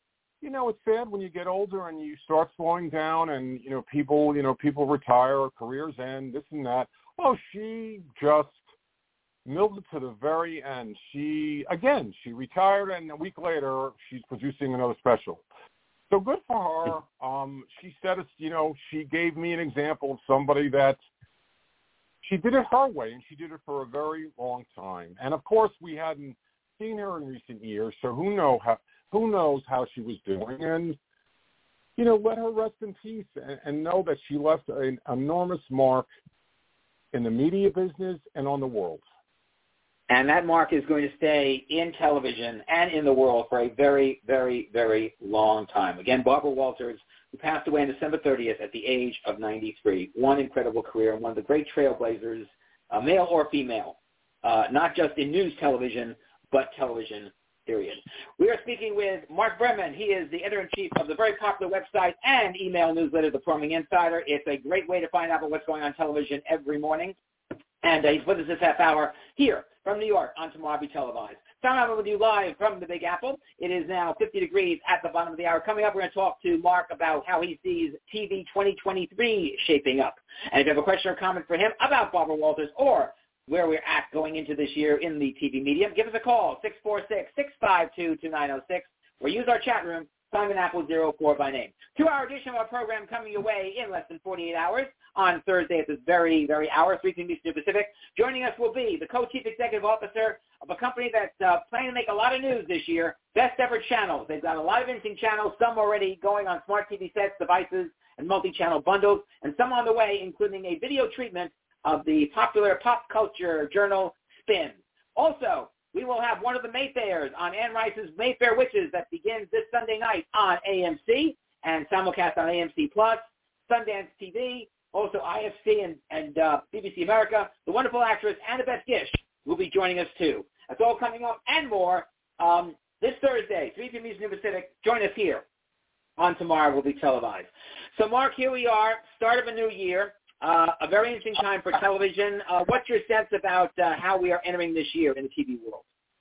you get older and you start slowing down and, people retire or careers end, this and that. Oh, she just milled it to the very end. She retired and a week later she's producing another special. So good for her. She said, she gave me an example of somebody that she did it her way, and she did it for a very long time. And, of course, we hadn't seen her in recent years, so who knows how she was doing. And, let her rest in peace and know that she left an enormous mark in the media business and on the world. And that mark is going to stay in television and in the world for a very, very, very long time. Again, Barbara Walters, who passed away on December 30th at the age of 93. One incredible career and one of the great trailblazers, male or female, not just in news television, but television, period. We are speaking with Mark Bremen. He is the editor-in-chief of the very popular website and email newsletter, The Plumbing Insider. It's a great way to find out about what's going on television every morning. And he's with us this half hour here from New York on Tomorrow Be Televised. Time out with you live from the Big Apple. It is now 50 degrees at the bottom of the hour. Coming up, we're going to talk to Mark about how he sees TV 2023 shaping up. And if you have a question or comment for him about Barbara Walters or where we're at going into this year in the TV medium, give us a call, 646-652-2906, or use our chat room Simon Apple 04 by name. 2-hour edition of our program coming your way in less than 48 hours on Thursday at this very, very hour, 3 p.m. Eastern Pacific. Joining us will be the co-chief executive officer of a company that's planning to make a lot of news this year, Best Ever Channels. They've got a lot of interesting channels, some already going on smart TV sets, devices, and multi-channel bundles, and some on the way, including a video treatment of the popular pop culture journal Spin. Also, we will have one of the Mayfairs on Anne Rice's Mayfair Witches that begins this Sunday night on AMC and simulcast on AMC+, Sundance TV, also IFC and BBC America. The wonderful actress Annabeth Gish will be joining us too. That's all coming up and more this Thursday, 3 p.m. Eastern Pacific. Join us here on Tomorrow. Will be televised. So, Mark, here we are, start of a new year. A very interesting time for television. What's your sense about how we are entering this year in the TV world?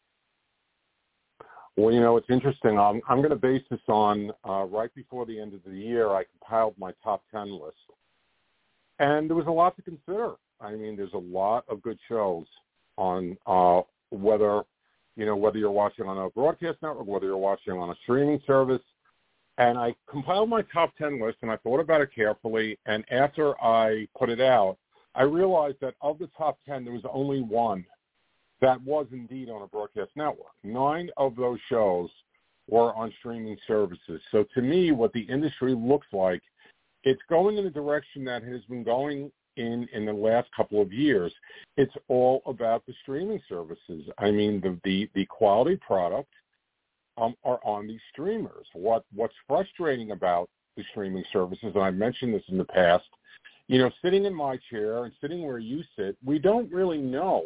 Well, it's interesting. I'm going to base this on right before the end of the year, I compiled my top 10 list. And there was a lot to consider. I mean, there's a lot of good shows on whether you're watching on a broadcast network, whether you're watching on a streaming service. And I compiled my top 10 list, and I thought about it carefully. And after I put it out, I realized that of the top 10, there was only one that was indeed on a broadcast network. 9 of those shows were on streaming services. So to me, what the industry looks like, it's going in a direction that has been going in the last couple of years. It's all about the streaming services. I mean, the quality product are on these streamers. What's frustrating about the streaming services, and I've mentioned this in the past, sitting in my chair and sitting where you sit, we don't really know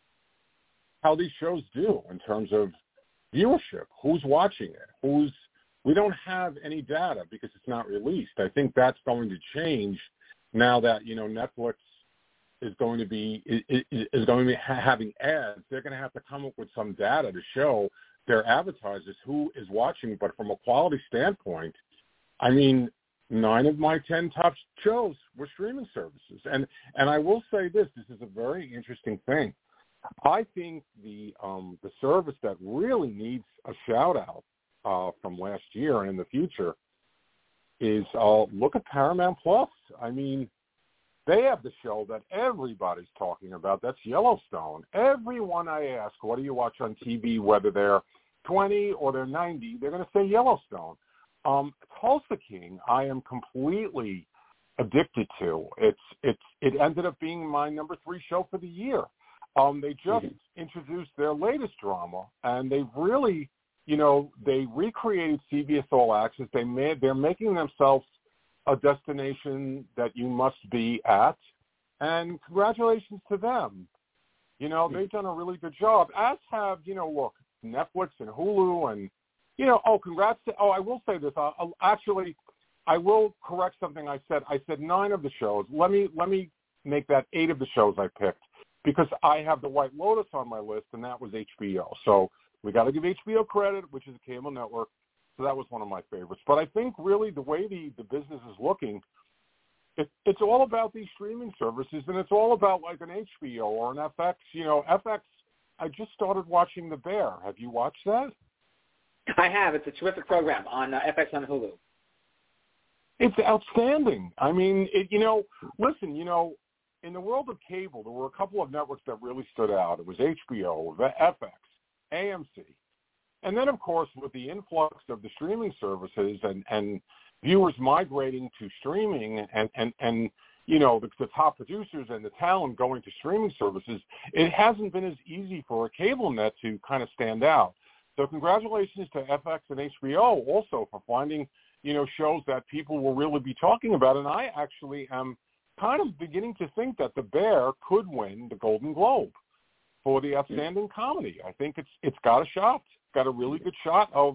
how these shows do in terms of viewership, who's watching it, we don't have any data because it's not released. I think that's going to change now that, Netflix is going to be having ads. They're going to have to come up with some data to show their advertisers who is watching. But from a quality standpoint, I mean, 9 of my 10 top shows were streaming services. And I will say this is a very interesting thing. I think the service that really needs a shout-out from last year and in the future is look at Paramount Plus. I mean, they have the show that everybody's talking about. That's Yellowstone. Everyone I ask, what do you watch on TV, whether they're 20 or they're 90, they're going to say Yellowstone. Tulsa King, I am completely addicted to. It ended up being my number 3 show for the year. They just introduced their latest drama, and they've really, they recreated CBS All Access. They're making themselves a destination that you must be at, and congratulations to them. They've done a really good job, as have, look, Netflix and Hulu, and, congrats to, I will say this. I will correct something I said. I said 9 of the shows. Let me make that 8 of the shows I picked, because I have the White Lotus on my list, and that was HBO. So we got to give HBO credit, which is a cable network. So that was one of my favorites. But I think really the way the business is looking, it's all about these streaming services, and it's all about like an HBO or an FX. FX, I just started watching The Bear. Have you watched that? I have. It's a terrific program on FX on Hulu. It's outstanding. I mean, listen, in the world of cable, there were a couple of networks that really stood out. It was HBO, FX, AMC. And then, of course, with the influx of the streaming services and viewers migrating to streaming and the top producers and the talent going to streaming services, it hasn't been as easy for a cable net to kind of stand out. So congratulations to FX and HBO also for finding, shows that people will really be talking about. And I actually am kind of beginning to think that The Bear could win the Golden Globe for the outstanding comedy. I think it's got a shot. It's got a really good shot of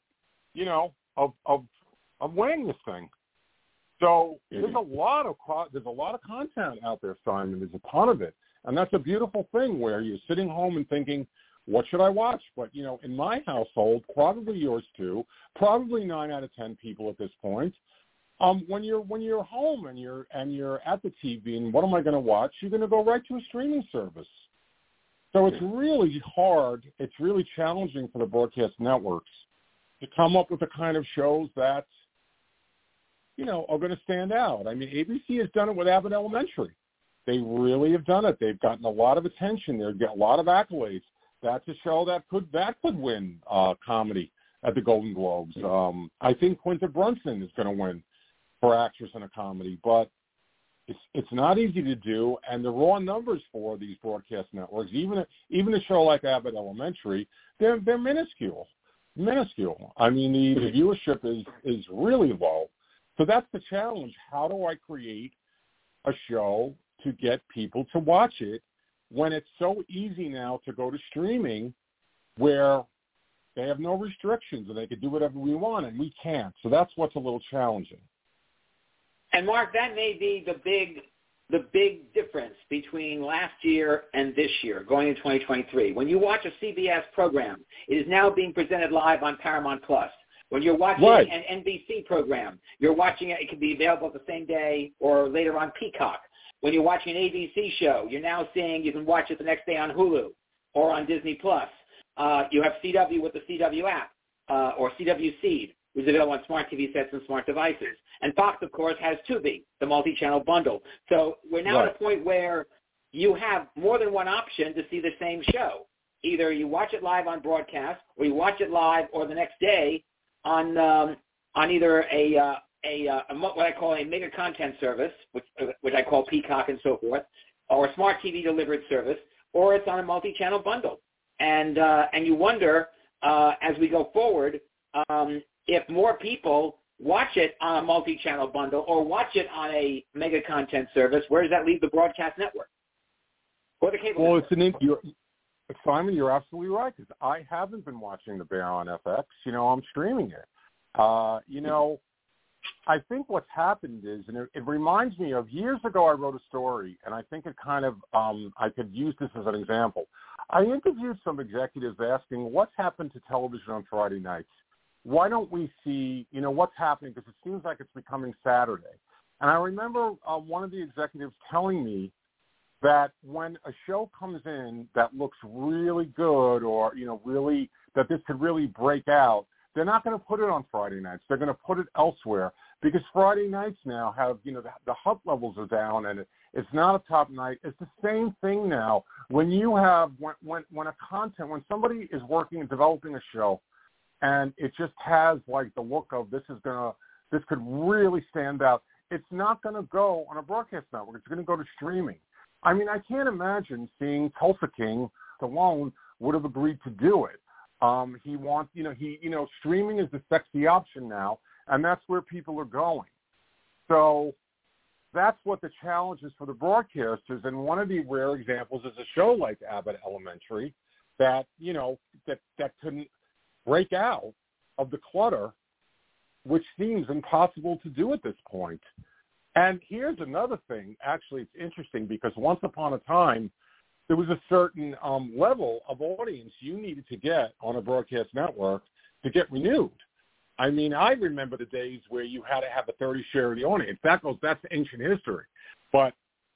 winning this thing. So there's a lot of content out there, Simon. There's a ton of it, and that's a beautiful thing where you're sitting home and thinking, what should I watch? But in my household, probably yours too, probably 9 out of 10 people at this point. When you're home and you're at the TV and what am I going to watch? You're going to go right to a streaming service. So it's really hard. It's really challenging for the broadcast networks to come up with the kind of shows that, are going to stand out. I mean, ABC has done it with Abbott Elementary. They really have done it. They've gotten a lot of attention. They get a lot of accolades. That's a show that could win comedy at the Golden Globes. I think Quinta Brunson is going to win for actress in a comedy, but it's not easy to do. And the raw numbers for these broadcast networks, even a show like Abbott Elementary, they're minuscule. I mean, the viewership is really low. So that's the challenge. How do I create a show to get people to watch it when it's so easy now to go to streaming where they have no restrictions and they can do whatever we want and we can't. So that's what's a little challenging. And Mark, that may be the big difference between last year and this year, going into 2023. When you watch a CBS program, it is now being presented live on Paramount Plus. When you're watching an NBC program, you're watching it. It can be available the same day or later on Peacock. When you're watching an ABC show, you're now seeing you can watch it the next day on Hulu or on Disney Plus. You have CW with the CW app or CW Seed, which is available on smart TV sets and smart devices. And Fox, of course, has Tubi, the multi-channel bundle. So we're now at a point where you have more than one option to see the same show. Either you watch it live on broadcast, or you watch it live or the next day on either what I call a mega content service, which I call Peacock and so forth, or a smart TV delivered service, or it's on a multi-channel bundle. And you wonder as we go forward if more people watch it on a multi-channel bundle or watch it on a mega content service, where does that leave the broadcast network or the cable network? Simon, you're absolutely right, because I haven't been watching The Bear on FX. I'm streaming it. I think what's happened is, and it reminds me of years ago I wrote a story, and I think it kind of, I could use this as an example. I interviewed some executives asking what's happened to television on Friday nights. Why don't we see, what's happening, because it seems like it's becoming Saturday. And I remember one of the executives telling me that when a show comes in that looks really good or, really, that this could really break out, they're not going to put it on Friday nights. They're going to put it elsewhere because Friday nights now have, the HUT levels are down and it's not a top night. It's the same thing now. When you have, when when somebody is working and developing a show and it just has like the look of this could really stand out, it's not going to go on a broadcast network. It's going to go to streaming. I mean, I can't imagine seeing Tulsa King alone would have agreed to do it. He wants, streaming is the sexy option now, and that's where people are going. So that's what the challenge is for the broadcasters. And one of the rare examples is a show like Abbott Elementary that, that couldn't break out of the clutter, which seems impossible to do at this point. And here's another thing. Actually, it's interesting because once upon a time, there was a certain level of audience you needed to get on a broadcast network to get renewed. I mean, I remember the days where you had to have a 30 share of the audience. That's ancient history. But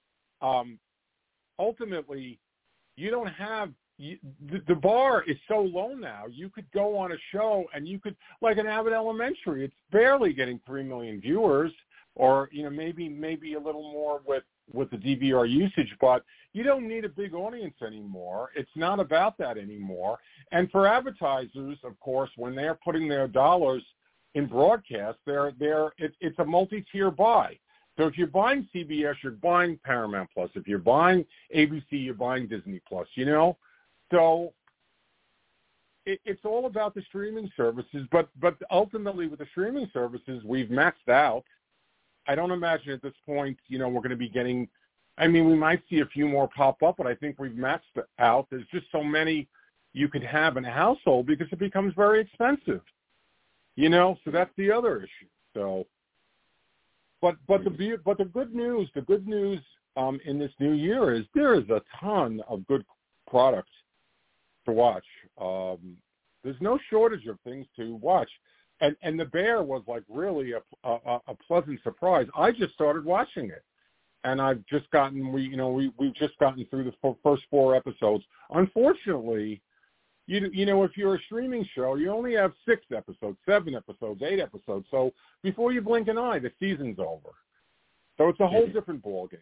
ultimately, you don't have the bar is so low now. You could go on a show and you could, like an Abbott Elementary, it's barely getting 3 million viewers, or maybe a little more with the DVR usage, but you don't need a big audience anymore. It's not about that anymore. And for advertisers, of course, when they're putting their dollars in broadcast, it's a multi-tier buy. So if you're buying CBS, you're buying Paramount Plus. If you're buying ABC, you're buying Disney Plus, So it's all about the streaming services, but ultimately with the streaming services, we've maxed out. I don't imagine at this point, we're going to be getting, we might see a few more pop up, but I think we've maxed out. There's just so many you could have in a household because it becomes very expensive, so that's the other issue. So, but the good news in this new year is there is a ton of good products to watch. There's no shortage of things to watch. And The Bear was like really a pleasant surprise. I just started watching it, and I've just gotten we've just gotten through the first 4 episodes. Unfortunately, you know, if you're a streaming show, you only have 6 episodes, 7 episodes, 8 episodes. So before you blink an eye, the season's over. So it's a whole different ballgame.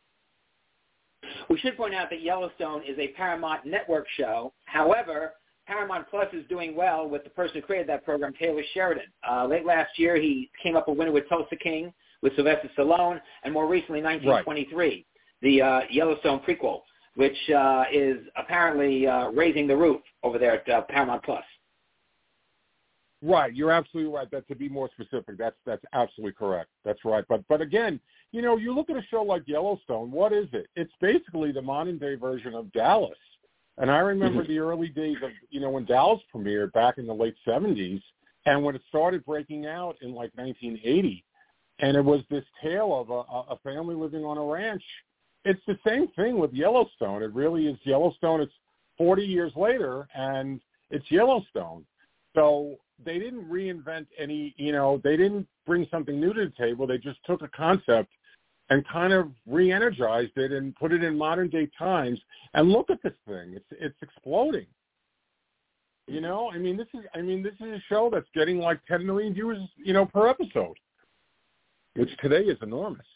We should point out that Yellowstone is a Paramount Network show. However, Paramount Plus is doing well with the person who created that program, Taylor Sheridan. Late last year, he came up a winner with Tulsa King, with Sylvester Stallone, and more recently, 1923, the Yellowstone prequel, which is apparently raising the roof over there at Paramount Plus. Right, you're absolutely right. That, to be more specific, that's absolutely correct. That's right. But again, you know, you look at a show like Yellowstone. What is it? It's basically the modern day version of Dallas. And I remember the early days of, you know, when Dallas premiered back in the late 70s, and when it started breaking out in like 1980, and it was this tale of a family living on a ranch. It's the same thing with Yellowstone. It really is Yellowstone. It's 40 years later, and it's Yellowstone. So they didn't reinvent any, you know, they didn't bring something new to the table. They just took a concept and kind of re-energized it and put it in modern day times. And look at this thing; it's exploding. You know, I mean, this is a show that's getting like 10 million viewers, you know, per episode, which today is enormous.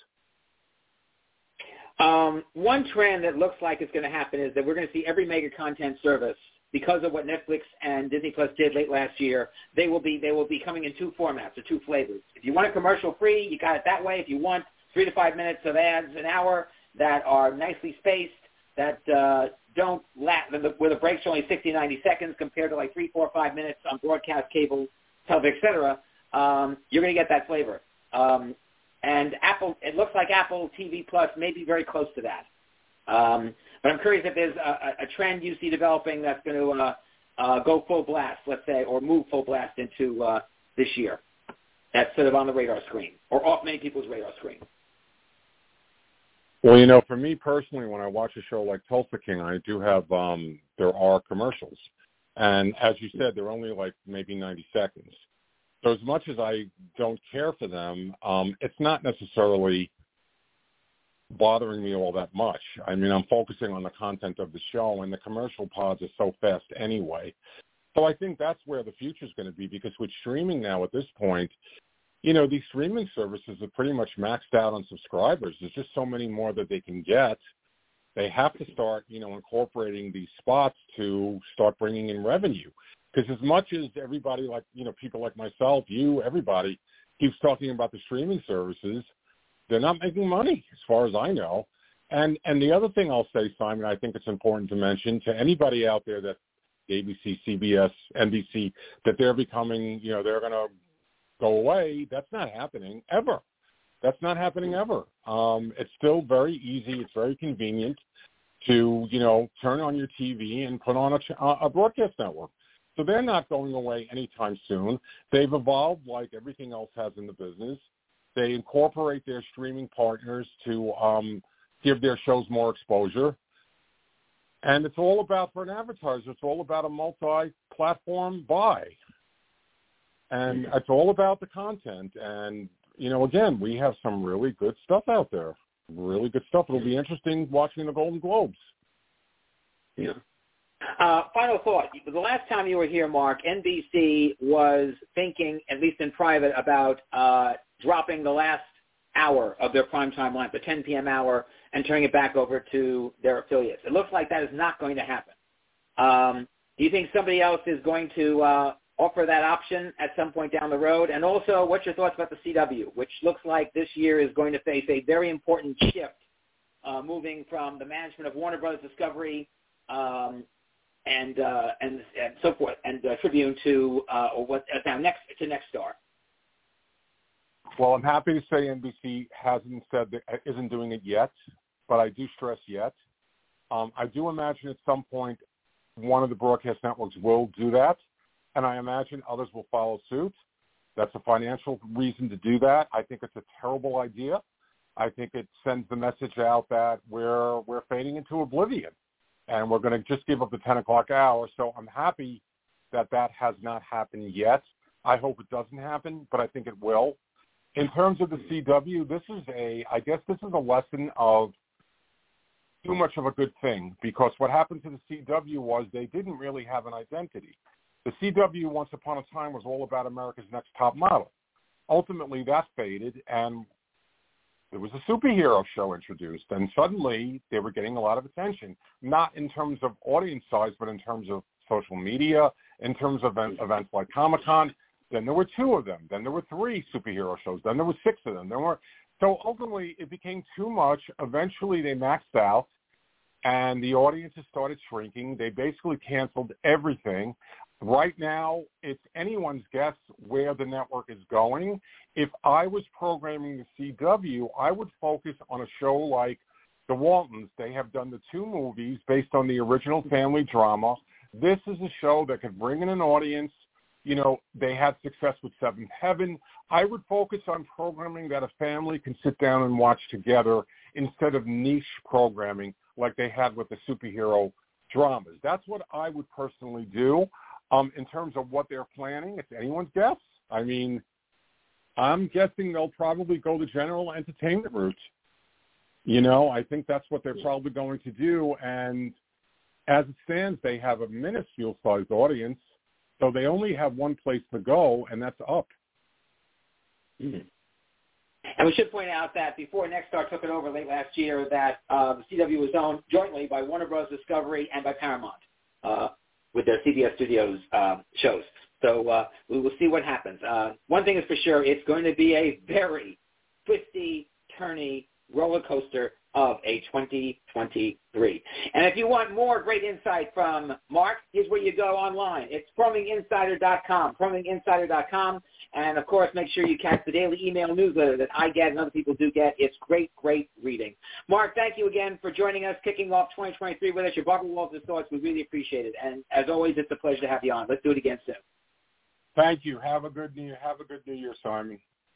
One trend that looks like it's going to happen is that we're going to see every mega content service, because of what Netflix and Disney Plus did late last year, they will be coming in 2 formats or 2 flavors. If you want it commercial free, you got it that way. If you want 3 to 5 minutes of ads an hour that are nicely spaced, that don't where the breaks are only 60, 90 seconds compared to like 3, 4, 5 minutes on broadcast, cable, television, etc., you're going to get that flavor. And Apple, it looks like Apple TV Plus may be very close to that. But I'm curious if there's a trend you see developing that's going to go full blast, let's say, or move full blast into this year. That's sort of on the radar screen, or off many people's radar screen. Well, you know, for me personally, when I watch a show like Tulsa King, I do have, there are commercials. And as you said, they're only like maybe 90 seconds. So as much as I don't care for them, it's not necessarily bothering me all that much. I mean, I'm focusing on the content of the show, and the commercial pods are so fast anyway. So I think that's where the future is going to be, because with streaming now at this point, you know, these streaming services are pretty much maxed out on subscribers. There's just so many more that they can get. They have to start, you know, incorporating these spots to start bringing in revenue. Because as much as everybody, like, you know, people like myself, you, everybody, keeps talking about the streaming services, they're not making money as far as I know. And the other thing I'll say, Simon, I think it's important to mention to anybody out there that ABC, CBS, NBC, that they're becoming, you know, they're going to go away. That's not happening ever. That's not happening ever. It's still very easy. It's very convenient to, you know, turn on your TV and put on a broadcast network. So they're not going away anytime soon. They've evolved like everything else has in the business. They incorporate their streaming partners to give their shows more exposure. And it's all about, for an advertiser, it's all about a multi-platform buy. And it's all about the content. And, you know, again, we have some really good stuff out there. Really good stuff. It'll be interesting watching the Golden Globes. Yeah. Final thought. The last time you were here, Mark, NBC was thinking, at least in private, about dropping the last hour of their primetime line, the 10 p.m. hour, and turning it back over to their affiliates. It looks like that is not going to happen. Do you think somebody else is going to offer that option at some point down the road? And also, what's your thoughts about the CW, which looks like this year is going to face a very important shift, moving from the management of Warner Brothers Discovery and so forth, and Tribune to what now next to Nexstar. Well, I'm happy to say NBC hasn't said that isn't doing it yet, but I do stress yet. I do imagine at some point one of the broadcast networks will do that, and I imagine others will follow suit. That's a financial reason to do that. I think it's a terrible idea. I think it sends the message out that we're fading into oblivion, and we're going to just give up the 10 o'clock hour. So I'm happy that has not happened yet. I hope it doesn't happen, but I think it will. In terms of the CW, I guess this is a lesson of too much of a good thing, because what happened to the CW was they didn't really have an identity. The CW, once upon a time, was all about America's Next Top Model. Ultimately, that faded, and there was a superhero show introduced, and suddenly they were getting a lot of attention, not in terms of audience size, but in terms of social media, in terms of events like Comic-Con. Then there were 2 of them. Then there were 3 superhero shows. Then there were 6 of them. So ultimately, it became too much. Eventually, they maxed out, and the audiences started shrinking. They basically canceled everything. Right now, it's anyone's guess where the network is going. If I was programming the CW, I would focus on a show like The Waltons. They have done the 2 movies based on the original family drama. This is a show that could bring in an audience. You know, they had success with Seventh Heaven. I would focus on programming that a family can sit down and watch together instead of niche programming like they had with the superhero dramas. That's what I would personally do. In terms of what they're planning, it's anyone's guess. I mean, I'm guessing they'll probably go the general entertainment route. You know, I think that's what they're probably going to do. And as it stands, they have a minuscule-sized audience, so they only have one place to go, and that's up. Mm-hmm. And we should point out that before Nexstar took it over late last year, that the CW was owned jointly by Warner Bros. Discovery and by Paramount with their CBS Studios shows. So we will see what happens. One thing is for sure, it's going to be a very twisty, turny roller coaster of a 2023. And if you want more great insight from Mark, here's where you go online. It's PromotingInsider.com, PromotingInsider.com. And, of course, make sure you catch the daily email newsletter that I get and other people do get. It's great, great reading. Mark, thank you again for joining us, kicking off 2023 with us. Your Barbara Walters thoughts, we really appreciate it. And, as always, it's a pleasure to have you on. Let's do it again soon. Thank you. Have a good New Year, Simon.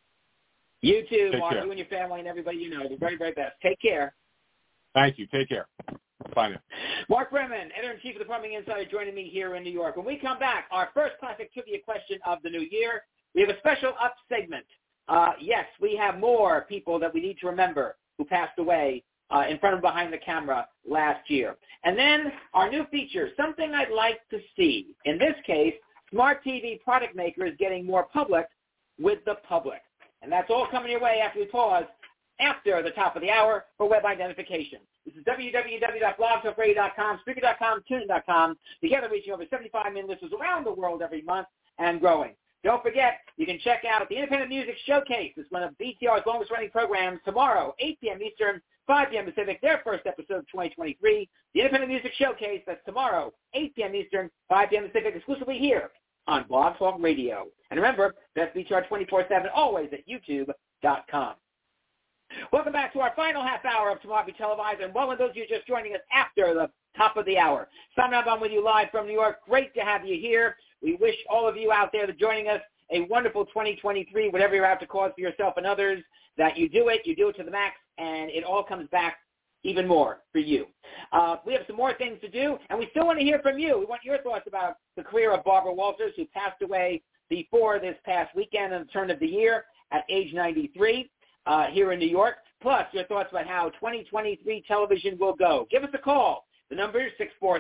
You too, Take Mark. care. You and your family and everybody you know. The very, very best. Take care. Thank you. Take care. Bye now. Mark Bremen, editor-in-chief of the Plumbing Insider, joining me here in New York. When we come back, our first classic trivia question of the new year, we have a special up segment. Yes, we have more people that we need to remember who passed away in front and behind the camera last year. And then our new feature, something I'd like to see. In this case, smart TV product makers getting more public with the public. And that's all coming your way after we pause after the top of the hour for web identification. This is www.blogtalkradio.com, Spreaker.com, TuneIn.com, together reaching over 75 million listeners around the world every month and growing. Don't forget, you can check out the Independent Music Showcase. It's one of BTR's longest-running programs tomorrow, 8 p.m. Eastern, 5 p.m. Pacific, their first episode of 2023. The Independent Music Showcase, that's tomorrow, 8 p.m. Eastern, 5 p.m. Pacific, exclusively here on Blog Talk Radio. And remember, that's BTR 24/7, always at YouTube.com. Welcome back to our final half hour of Tomorrow Be Televised, and welcome those of you just joining us after the top of the hour. Simon Alban with you live from New York. Great to have you here. We wish all of you out there that joining us a wonderful 2023, whatever you're out to cause for yourself and others, that you do it to the max, and it all comes back even more for you. We have some more things to do, and we still want to hear from you. We want your thoughts about the career of Barbara Walters, who passed away before this past weekend at the turn of the year at age 93 here in New York, plus your thoughts about how 2023 television will go. Give us a call. The number is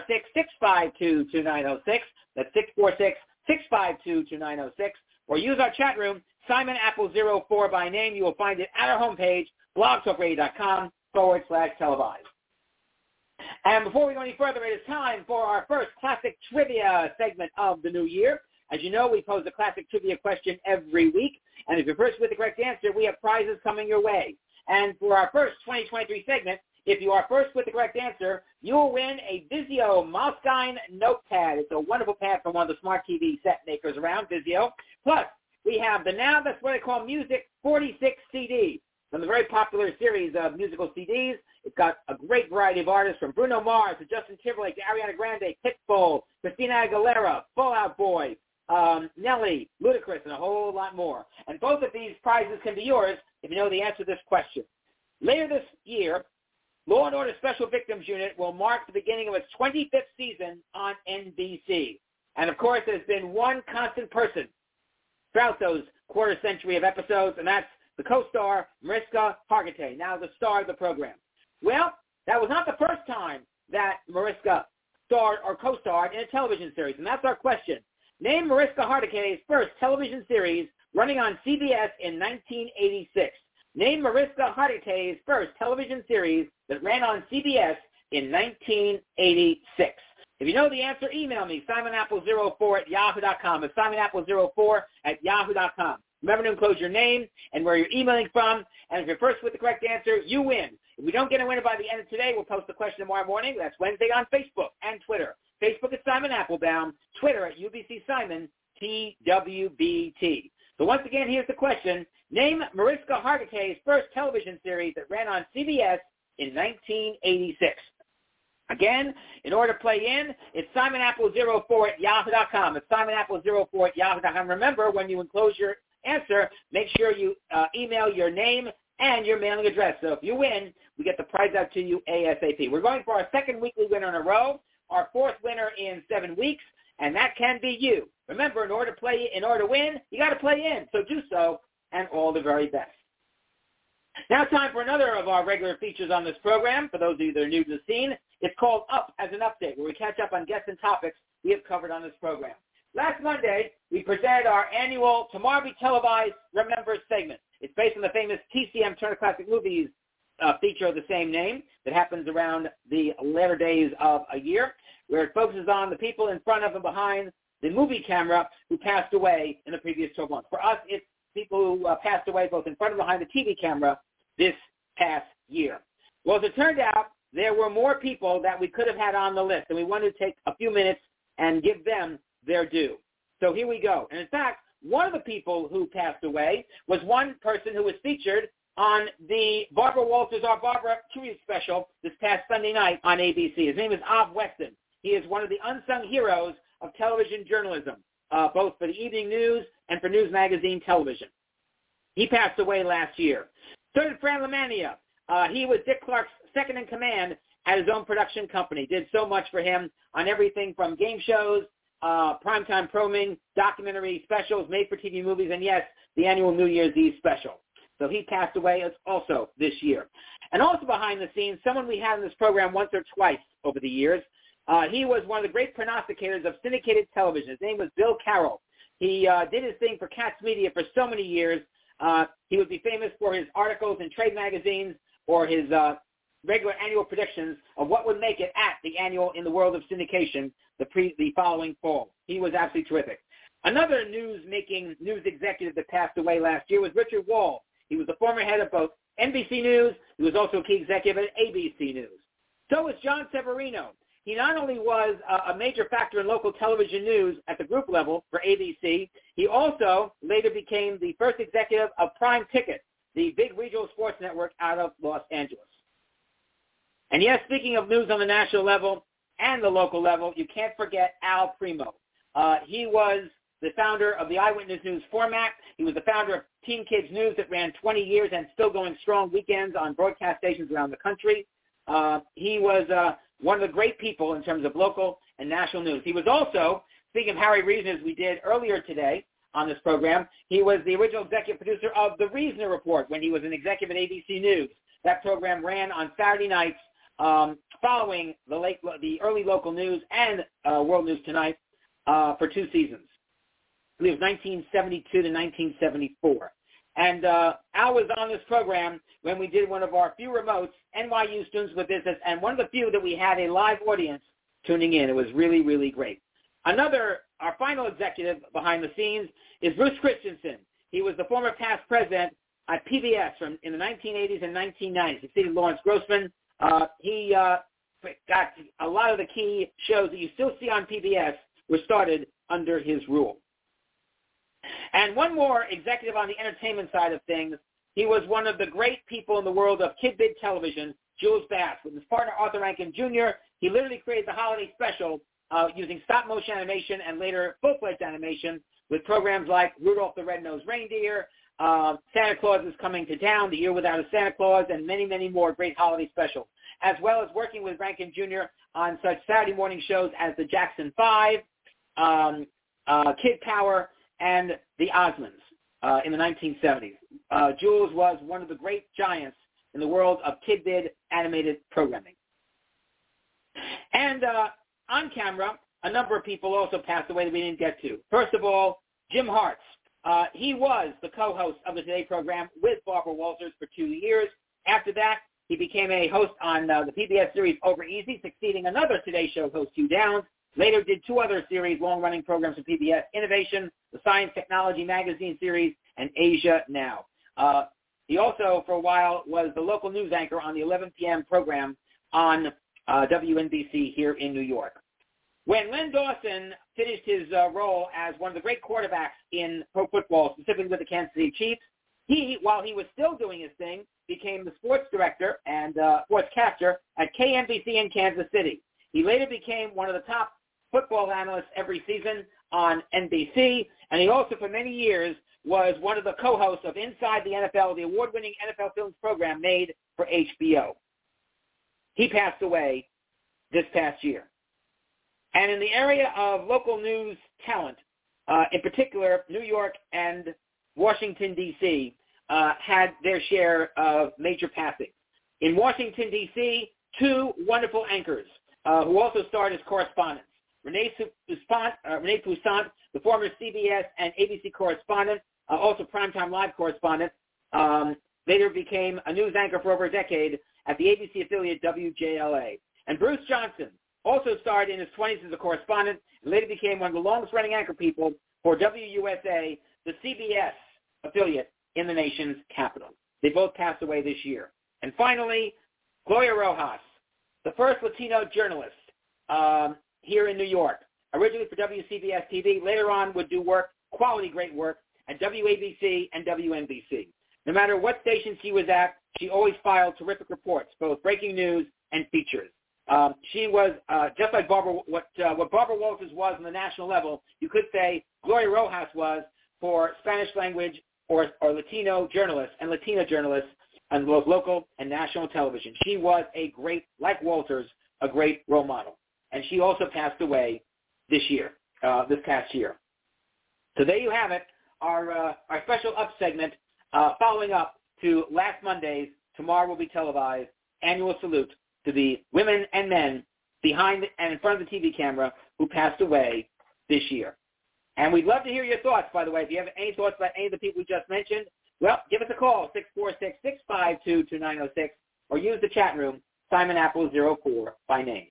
646-652-2906. That's 646-652-2906. Or use our chat room, Simon Apple 04 by name. You will find it at our homepage, blogtalkradio.com/televised. And before we go any further, it is time for our first classic trivia segment of the new year. As you know, we pose a classic trivia question every week. And if you're first with the correct answer, we have prizes coming your way. And for our first 2023 segment, if you are first with the correct answer, you will win a Vizio Moleskine notepad. It's a wonderful pad from one of the smart TV set makers around, Vizio. Plus, we have that's what they call Music 46 CD, from the very popular series of musical CDs. It's got a great variety of artists from Bruno Mars to Justin Timberlake to Ariana Grande, Pitbull, Christina Aguilera, Fall Out Boy, Nelly, Ludacris, and a whole lot more. And both of these prizes can be yours if you know the answer to this question. Later this year, Law & Order Special Victims Unit will mark the beginning of its 25th season on NBC. And, of course, there's been one constant person throughout those quarter century of episodes, and that's the co-star Mariska Hargitay, now the star of the program. Well, that was not the first time that Mariska starred or co-starred in a television series, and that's our question. Name Mariska Hargitay's first television series running on CBS in 1986. Name Mariska Hargitay's first television series that ran on CBS in 1986. If you know the answer, email me, simonapple04@yahoo.com. It's simonapple04@yahoo.com. Remember to enclose your name and where you're emailing from, and if you're first with the correct answer, you win. If we don't get a winner by the end of today, we'll post the question tomorrow morning. That's Wednesday on Facebook and Twitter. Facebook at Simon Applebaum, Twitter at UBC Simon, TWBT. So once again, here's the question. Name Mariska Hargitay's first television series that ran on CBS in 1986. Again, in order to play in, it's simonapple04@yahoo.com. It's simonapple04@yahoo.com. Remember, when you enclose your answer, make sure you email your name and your mailing address. So if you win, we get the prize out to you ASAP. We're going for our second weekly winner in a row, our fourth winner in 7 weeks, and that can be you. Remember, in order to win, you got to play in. So do so, and all the very best. Now time for another of our regular features on this program. For those of you that are new to the scene, it's called Up as an Update, where we catch up on guests and topics we have covered on this program. Last Monday, we presented our annual Tomorrow Be Televised Remember segment. It's based on the famous TCM Turner Classic Movies feature of the same name that happens around the latter days of a year, where it focuses on the people in front of and behind the movie camera who passed away in the previous 12 months. For us, it's people who passed away both in front and behind the TV camera this past year. Well, as it turned out, there were more people that we could have had on the list, and we wanted to take a few minutes and give them their due. So here we go. And in fact, one of the people who passed away was one person who was featured on the Barbara Walters, Our Barbara tribute special this past Sunday night on ABC. His name is Av Weston. He is one of the unsung heroes of television journalism, both for the evening news and for News Magazine Television. He passed away last year. So did Fran LaMantia. He was Dick Clark's second in command at his own production company. Did so much for him on everything from game shows, primetime programming, documentary specials, made-for-TV movies, and yes, the annual New Year's Eve special. So he passed away also this year. And also behind the scenes, someone we had in this program once or twice over the years. He was one of the great prognosticators of syndicated television. His name was Bill Carroll. He did his thing for Katz Media for so many years. He would be famous for his articles in trade magazines or his regular annual predictions of what would make it at the annual In the World of Syndication the following fall. He was absolutely terrific. Another news executive that passed away last year was Richard Wall. He was the former head of both NBC News. He was also a key executive at ABC News. So was John Severino. He not only was a major factor in local television news at the group level for ABC, he also later became the first executive of Prime Ticket, the big regional sports network out of Los Angeles. And yes, speaking of news on the national level and the local level, you can't forget Al Primo. He was the founder of the Eyewitness News format. He was the founder of Teen Kids News that ran 20 years and still going strong weekends on broadcast stations around the country. He was one of the great people in terms of local and national news. He was also, speaking of Harry Reasoner, as we did earlier today on this program, he was the original executive producer of The Reasoner Report when he was an executive at ABC News. That program ran on Saturday nights following the early local news and World News Tonight for 2 seasons. I believe it was 1972 to 1974. And Al was on this program when we did one of our few remotes, NYU Students with Business, and one of the few that we had a live audience tuning in. It was really, really great. Our final executive behind the scenes is Bruce Christensen. He was the former past president at PBS in the 1980s and 1990s. He succeeded Lawrence Grossman. He got a lot of the key shows that you still see on PBS were started under his rule. And one more executive on the entertainment side of things, he was one of the great people in the world of Kid Bid television, Jules Bass. With his partner Arthur Rankin Jr., he literally created the holiday special using stop-motion animation and later full-fledged animation with programs like Rudolph the Red-Nosed Reindeer, Santa Claus is Coming to Town, The Year Without a Santa Claus, and many, many more great holiday specials, as well as working with Rankin Jr. on such Saturday morning shows as The Jackson 5, Kid Power, and The Osmonds in the 1970s. Jules was one of the great giants in the world of Tidbit animated programming. And on camera, a number of people also passed away that we didn't get to. First of all, Jim Hartz. He was the co-host of the Today program with Barbara Walters for 2 years. After that, he became a host on the PBS series Over Easy, succeeding another Today Show host, Hugh Downs. Later did 2 other series, long-running programs for PBS, Innovation, the Science Technology Magazine series, and Asia Now. He also, for a while, was the local news anchor on the 11 p.m. program on WNBC here in New York. When Len Dawson finished his role as one of the great quarterbacks in pro football, specifically with the Kansas City Chiefs, he, while he was still doing his thing, became the sports director and sportscaster at KNBC in Kansas City. He later became one of the top football analysts every season on NBC, and he also, for many years, was one of the co-hosts of Inside the NFL, the award-winning NFL Films program made for HBO. He passed away this past year. And in the area of local news talent, in particular, New York and Washington, D.C., had their share of major passings. In Washington, D.C., 2 wonderful anchors who also starred as correspondents. Renee Poussaint, the former CBS and ABC correspondent, also primetime live correspondent, later became a news anchor for over a decade at the ABC affiliate WJLA. And Bruce Johnson also starred in his 20s as a correspondent and later became one of the longest-running anchor people for WUSA, the CBS affiliate in the nation's capital. They both passed away this year. And finally, Gloria Rojas, the first Latino journalist here in New York, originally for WCBS TV, later on would do work, quality great work, at WABC and WNBC. No matter what station she was at, she always filed terrific reports, both breaking news and features. She was, just like what Barbara Walters was on the national level, you could say Gloria Rojas was for Spanish language or Latino journalists and Latina journalists on both local and national television. She was a great, like Walters, a great role model. And she also passed away this past year. So there you have it, our special up segment following up to last Monday's Tomorrow Will Be Televised annual salute to the women and men behind and in front of the TV camera who passed away this year. And we'd love to hear your thoughts, by the way. If you have any thoughts about any of the people we just mentioned, well, give us a call, 646-652-2906, or use the chat room, Simon Apple 04 by name.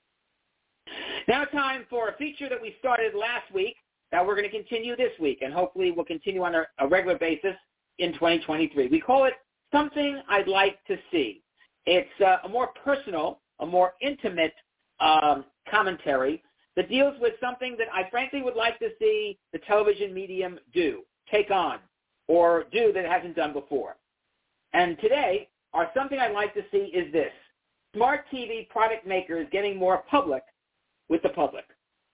Now time for a feature that we started last week that we're going to continue this week, and hopefully we'll continue on a regular basis in 2023. We call it Something I'd Like to See. It's a more personal, a more intimate commentary that deals with something that I frankly would like to see the television medium take on, or do that it hasn't done before. And today, our Something I'd Like to See is this: smart TV product makers getting more public with the public.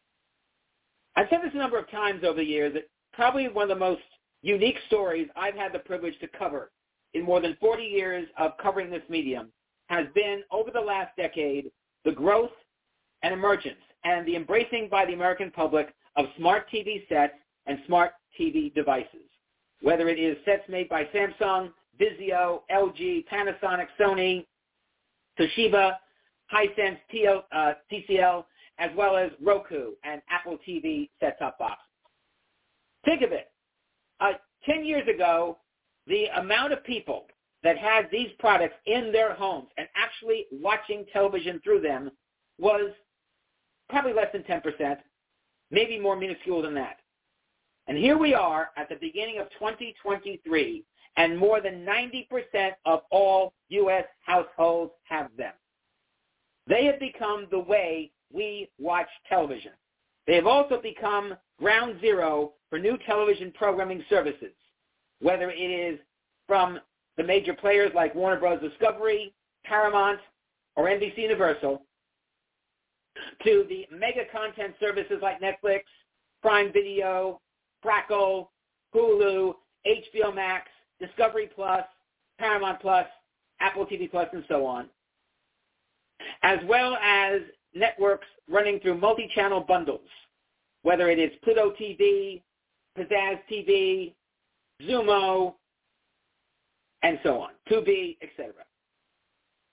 I've said this a number of times over the years that probably one of the most unique stories I've had the privilege to cover in more than 40 years of covering this medium has been, over the last decade, the growth and emergence and the embracing by the American public of smart TV sets and smart TV devices, whether it is sets made by Samsung, Vizio, LG, Panasonic, Sony, Toshiba, Hisense, TCL, as well as Roku and Apple TV set-top boxes. Think of it. 10 years ago, the amount of people that had these products in their homes and actually watching television through them was probably less than 10%, maybe more minuscule than that. And here we are at the beginning of 2023, and more than 90% of all U.S. households have them. They have become the way we watch television. They have also become ground zero for new television programming services, whether it is from the major players like Warner Bros. Discovery, Paramount, or NBC Universal, to the mega content services like Netflix, Prime Video, Crackle, Hulu, HBO Max, Discovery Plus, Paramount Plus, Apple TV Plus, and so on, as well as networks running through multi-channel bundles, whether it is Pluto TV, Pizzazz TV, Zumo, and so on, Tubi, etc.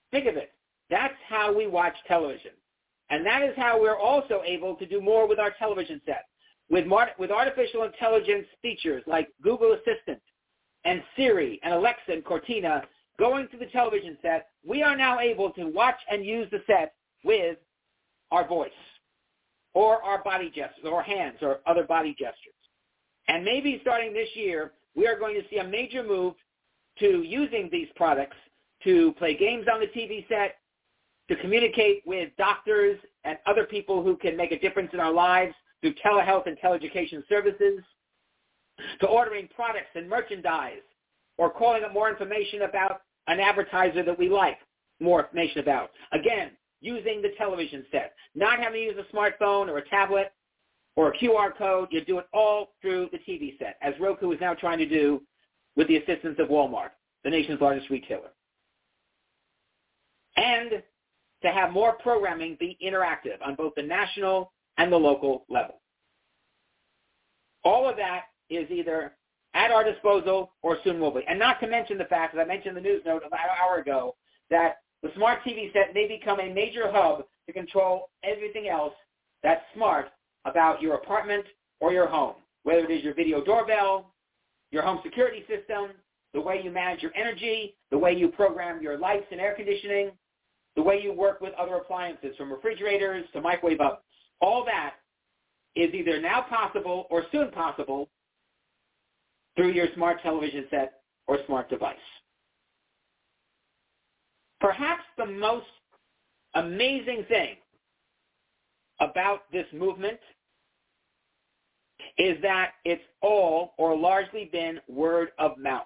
Think of it. That's how we watch television. And that is how we're also able to do more with our television set. With artificial intelligence features like Google Assistant and Siri and Alexa and Cortina going to the television set, we are now able to watch and use the set with our voice or our body gestures or hands or other body gestures. And maybe starting this year, we are going to see a major move to using these products to play games on the TV set, to communicate with doctors and other people who can make a difference in our lives through telehealth and teleeducation services, to ordering products and merchandise, or calling up more information about an advertiser that we like more information about. Again, using the television set, not having to use a smartphone or a tablet or a QR code. You do it all through the TV set, as Roku is now trying to do with the assistance of Walmart, the nation's largest retailer. And to have more programming be interactive on both the national and the local level. All of that is either at our disposal or soon will be. And not to mention the fact, as I mentioned in the news note about an hour ago, that the smart TV set may become a major hub to control everything else that's smart about your apartment or your home, whether it is your video doorbell, your home security system, the way you manage your energy, the way you program your lights and air conditioning, the way you work with other appliances, from refrigerators to microwave ovens. All that is either now possible or soon possible through your smart television set or smart device. Perhaps the most amazing thing about this movement is that it's all or largely been word of mouth.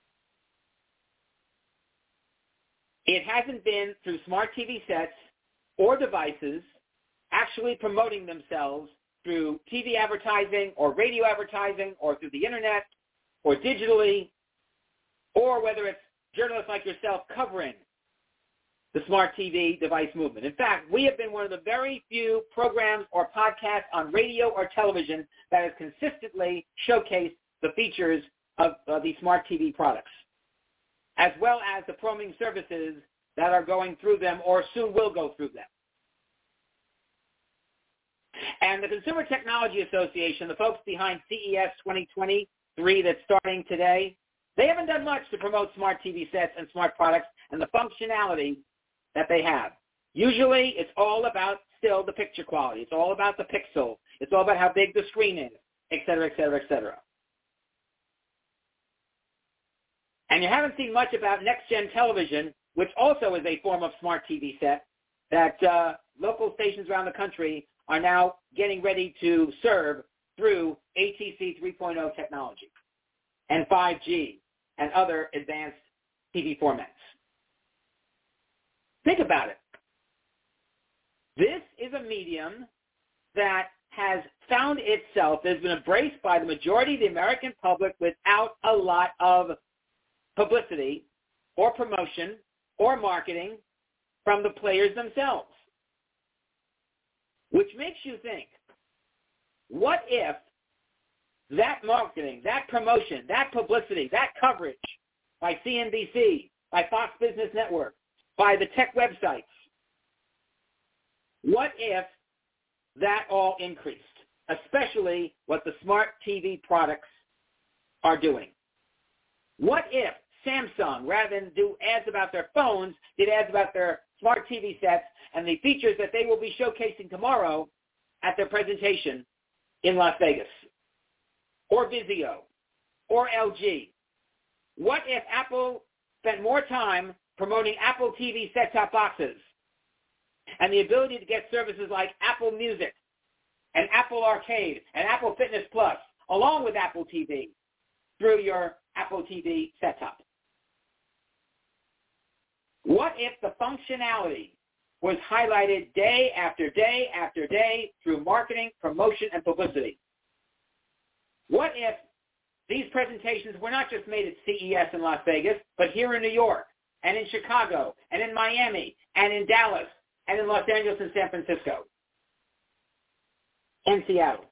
It hasn't been through smart TV sets or devices actually promoting themselves through TV advertising or radio advertising or through the internet or digitally, or whether it's journalists like yourself covering the smart TV device movement. In fact, we have been one of the very few programs or podcasts on radio or television that has consistently showcased the features of these smart TV products, as well as the programming services that are going through them or soon will go through them. And the Consumer Technology Association, the folks behind CES 2023 that's starting today, they haven't done much to promote smart TV sets and smart products and the functionality that they have. Usually it's all about still the picture quality. It's all about the pixel. It's all about how big the screen is, et cetera, et cetera, et cetera. And you haven't seen much about next-gen television, which also is a form of smart TV set that local stations around the country are now getting ready to serve through ATC 3.0 technology and 5G and other advanced TV formats. Think about it. This is a medium that has found itself, has been embraced by the majority of the American public without a lot of publicity or promotion or marketing from the players themselves. Which makes you think, what if that marketing, that promotion, that publicity, that coverage by CNBC, by Fox Business Network, by the tech websites, what if that all increased, especially what the smart TV products are doing? What if Samsung, rather than do ads about their phones, did ads about their smart TV sets and the features that they will be showcasing tomorrow at their presentation in Las Vegas, or Vizio, or LG? What if Apple spent more time promoting Apple TV set-top boxes and the ability to get services like Apple Music and Apple Arcade and Apple Fitness Plus, along with Apple TV, through your Apple TV set-top? What if the functionality was highlighted day after day after day through marketing, promotion, and publicity? What if these presentations were not just made at CES in Las Vegas, but here in New York, and in Chicago, and in Miami, and in Dallas, and in Los Angeles and San Francisco, and Seattle?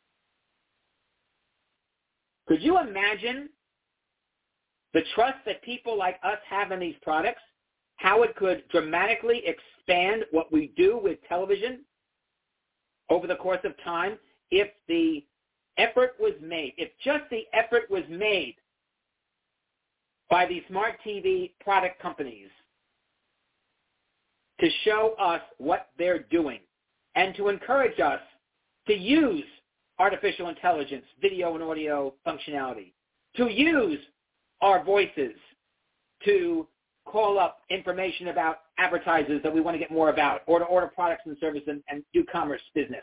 Could you imagine the trust that people like us have in these products how it could dramatically expand what we do with television over the course of time if the effort was made, if just the effort was made by the smart TV product companies to show us what they're doing and to encourage us to use artificial intelligence, video and audio functionality, to use our voices to call up information about advertisers that we want to get more about, or to order products and services and do commerce business,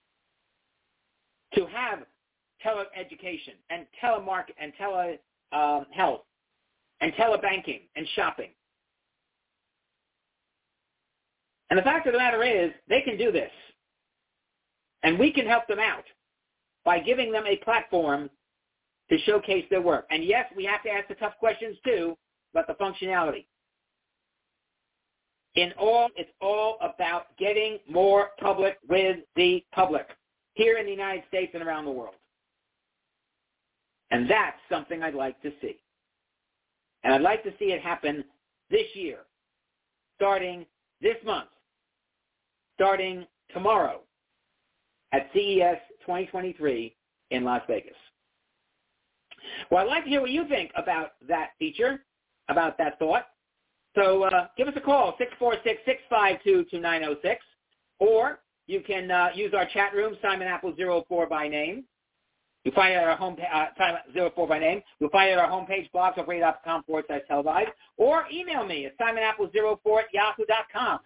to have tele-education and telemarket and tele-health and telebanking and shopping. And the fact of the matter is, they can do this. And we can help them out by giving them a platform to showcase their work. And yes, we have to ask the tough questions too, but the functionality. In all, it's all about getting more public with the public here in the United States and around the world. And that's something I'd like to see. And I'd like to see it happen this year, starting this month, starting tomorrow at CES 2023 in Las Vegas. Well, I'd like to hear what you think about that feature, about that thought. So give us a call, 646-652-2906, or you can use our chat room, Simon Apple 04 by name. You'll find it at our homepage, Simon 04 by name. You'll find it at our homepage, blogtalkradio.com/televised, or email me at simonapple04@yahoo.com,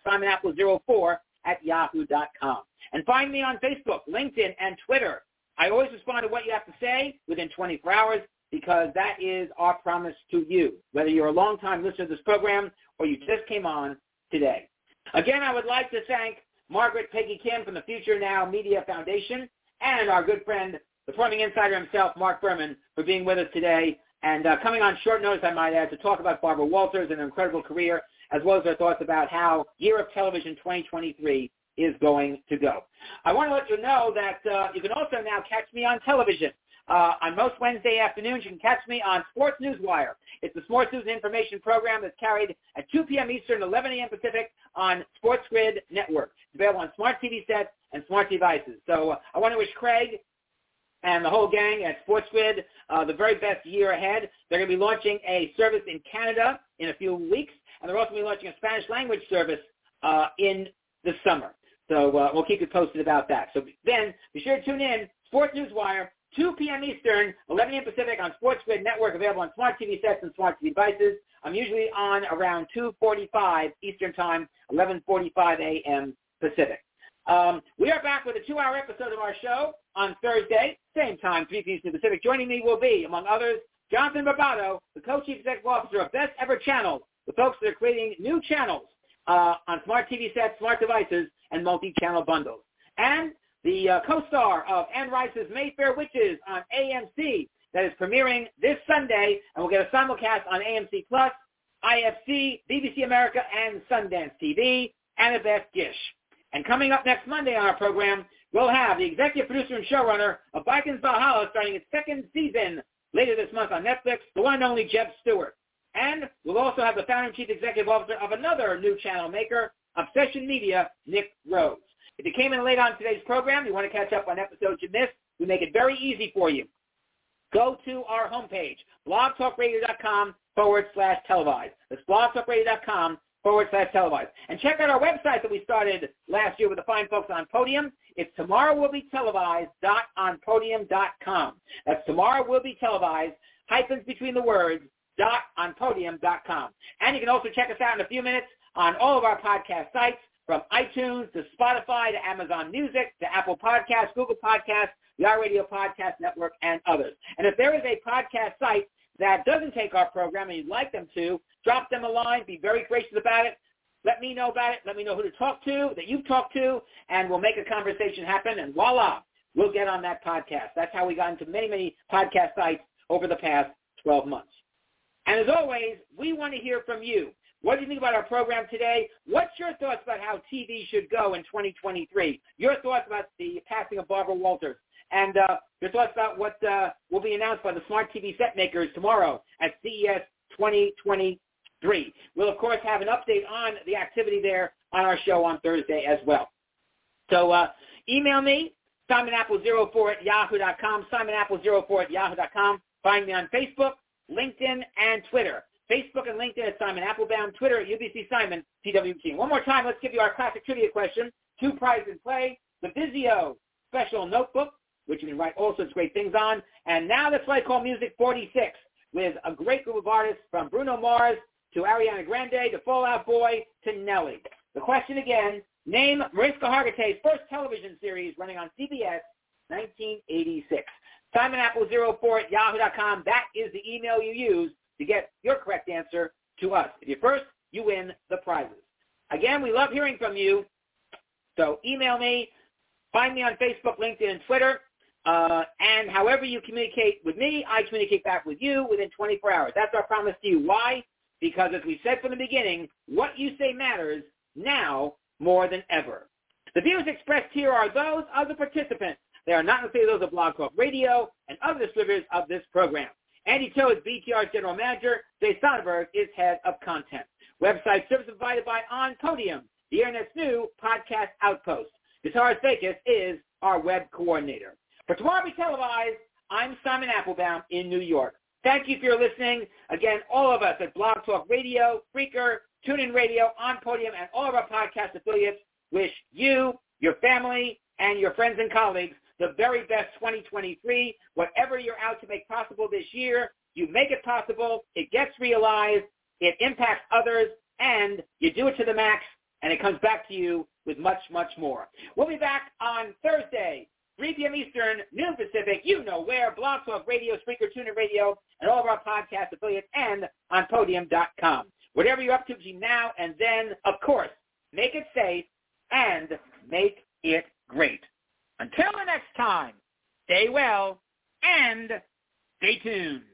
simonapple04@yahoo.com. And find me on Facebook, LinkedIn, and Twitter. I always respond to what you have to say within 24 hours because that is our promise to you, whether you're a long-time listener to this program or you just came on today. Again, I would like to thank Margaret Peggy Kim from the Future Now Media Foundation and our good friend, the plumbing insider himself, Mark Berman, for being with us today and coming on short notice, I might add, to talk about Barbara Walters and her incredible career, as well as their thoughts about how Year of Television 2023 is going to go. I want to let you know that you can also now catch me on television. On most Wednesday afternoons, you can catch me on Sports Newswire. It's the sports news and information program that's carried at 2 p.m. Eastern, 11 a.m. Pacific on Sports Grid Network. It's available on smart TV sets and smart devices. So I want to wish Craig and the whole gang at Sports Grid the very best year ahead. They're going to be launching a service in Canada in a few weeks, and they're also going to be launching a Spanish language service in the summer. So we'll keep you posted about that. So then be sure to tune in, Sports Newswire, 2 p.m. Eastern, 11 a.m. Pacific on Sports Grid Network, available on smart TV sets and smart TV devices. I'm usually on around 2:45 Eastern Time, 11:45 a.m. Pacific. We are back with a 2-hour episode of our show on Thursday, same time, 3 p.m. Pacific. Joining me will be, among others, Jonathan Barbato, the co-chief executive officer of Best Ever Channels, the folks that are creating new channels on smart TV sets, smart devices, and multi-channel bundles. And the co-star of Anne Rice's Mayfair Witches on AMC that is premiering this Sunday, and we'll get a simulcast on AMC+, IFC, BBC America, and Sundance TV, Annabeth Gish. And coming up next Monday on our program, we'll have the executive producer and showrunner of Vikings Valhalla starting its second season later this month on Netflix, the one and only Jeb Stewart. And we'll also have the founder and chief executive officer of another new channel maker, Obsession Media, Nick Rose. If you came in late on today's program, you want to catch up on episodes you missed, we make it very easy for you. Go to our homepage, blogtalkradio.com/televised. That's blogtalkradio.com/televised. And check out our website that we started last year with the fine folks on Podium. It's tomorrowwillbetelevised.onpodium.com. That's tomorrowwillbetelevised, hyphens between the words, .onpodium.com. And you can also check us out in a few minutes on all of our podcast sites, from iTunes to Spotify to Amazon Music to Apple Podcasts, Google Podcasts, the iRadio Podcast Network, and others. And if there is a podcast site that doesn't take our program and you'd like them to, drop them a line. Be very gracious about it. Let me know about it. Let me know who to talk to, that you've talked to, and we'll make a conversation happen. And voila, we'll get on that podcast. That's how we got into many, many podcast sites over the past 12 months. And as always, we want to hear from you. What do you think about our program today? What's your thoughts about how TV should go in 2023? Your thoughts about the passing of Barbara Walters? And your thoughts about what will be announced by the smart TV set makers tomorrow at CES 2023. 3. We'll, of course, have an update on the activity there on our show on Thursday as well. So email me, simonapple04@yahoo.com, simonapple04@yahoo.com. Find me on Facebook, LinkedIn, and Twitter. Facebook and LinkedIn at Simon Applebaum, Twitter at UBC Simon, TWT. One more time, let's give you our classic trivia question. 2 prizes in play. The Vizio special notebook, which you can write all sorts of great things on. And Now That's What I Call Music 46, with a great group of artists from Bruno Mars to Ariana Grande to Fall Out Boy to Nelly. The question again, name Mariska Hargitay's first television series running on CBS, 1986. SimonApple04@yahoo.com. That is the email you use to get your correct answer to us. If you're first, you win the prizes. Again, we love hearing from you. So email me, find me on Facebook, LinkedIn, and Twitter. And however you communicate with me, I communicate back with you within 24 hours. That's our promise to you. Why? Because as we said from the beginning, what you say matters now more than ever. The views expressed here are those of the participants. They are not necessarily those of Blog Talk Radio and other distributors of this program. Andy Cho is BTR's General Manager. Jay Sonnenberg is Head of Content. Website service provided by On Podium, the Internet's new podcast outpost. Guitarist Vekas is our web coordinator. For Tomorrow Be Televised, I'm Simon Applebaum in New York. Thank you for your listening. Again, all of us at Blog Talk Radio, Spreaker, TuneIn Radio, On Podium, and all of our podcast affiliates wish you, your family, and your friends and colleagues the very best 2023. Whatever you're out to make possible this year, you make it possible, it gets realized, it impacts others, and you do it to the max, and it comes back to you with much, much more. We'll be back on Thursday, 3 p.m. Eastern, noon Pacific, you know where, Blog Talk Radio, Spreaker, TuneIn Radio, and all of our podcast affiliates, and on podium.com. Whatever you're up to between now and then, of course, make it safe and make it great. Until the next time, stay well and stay tuned.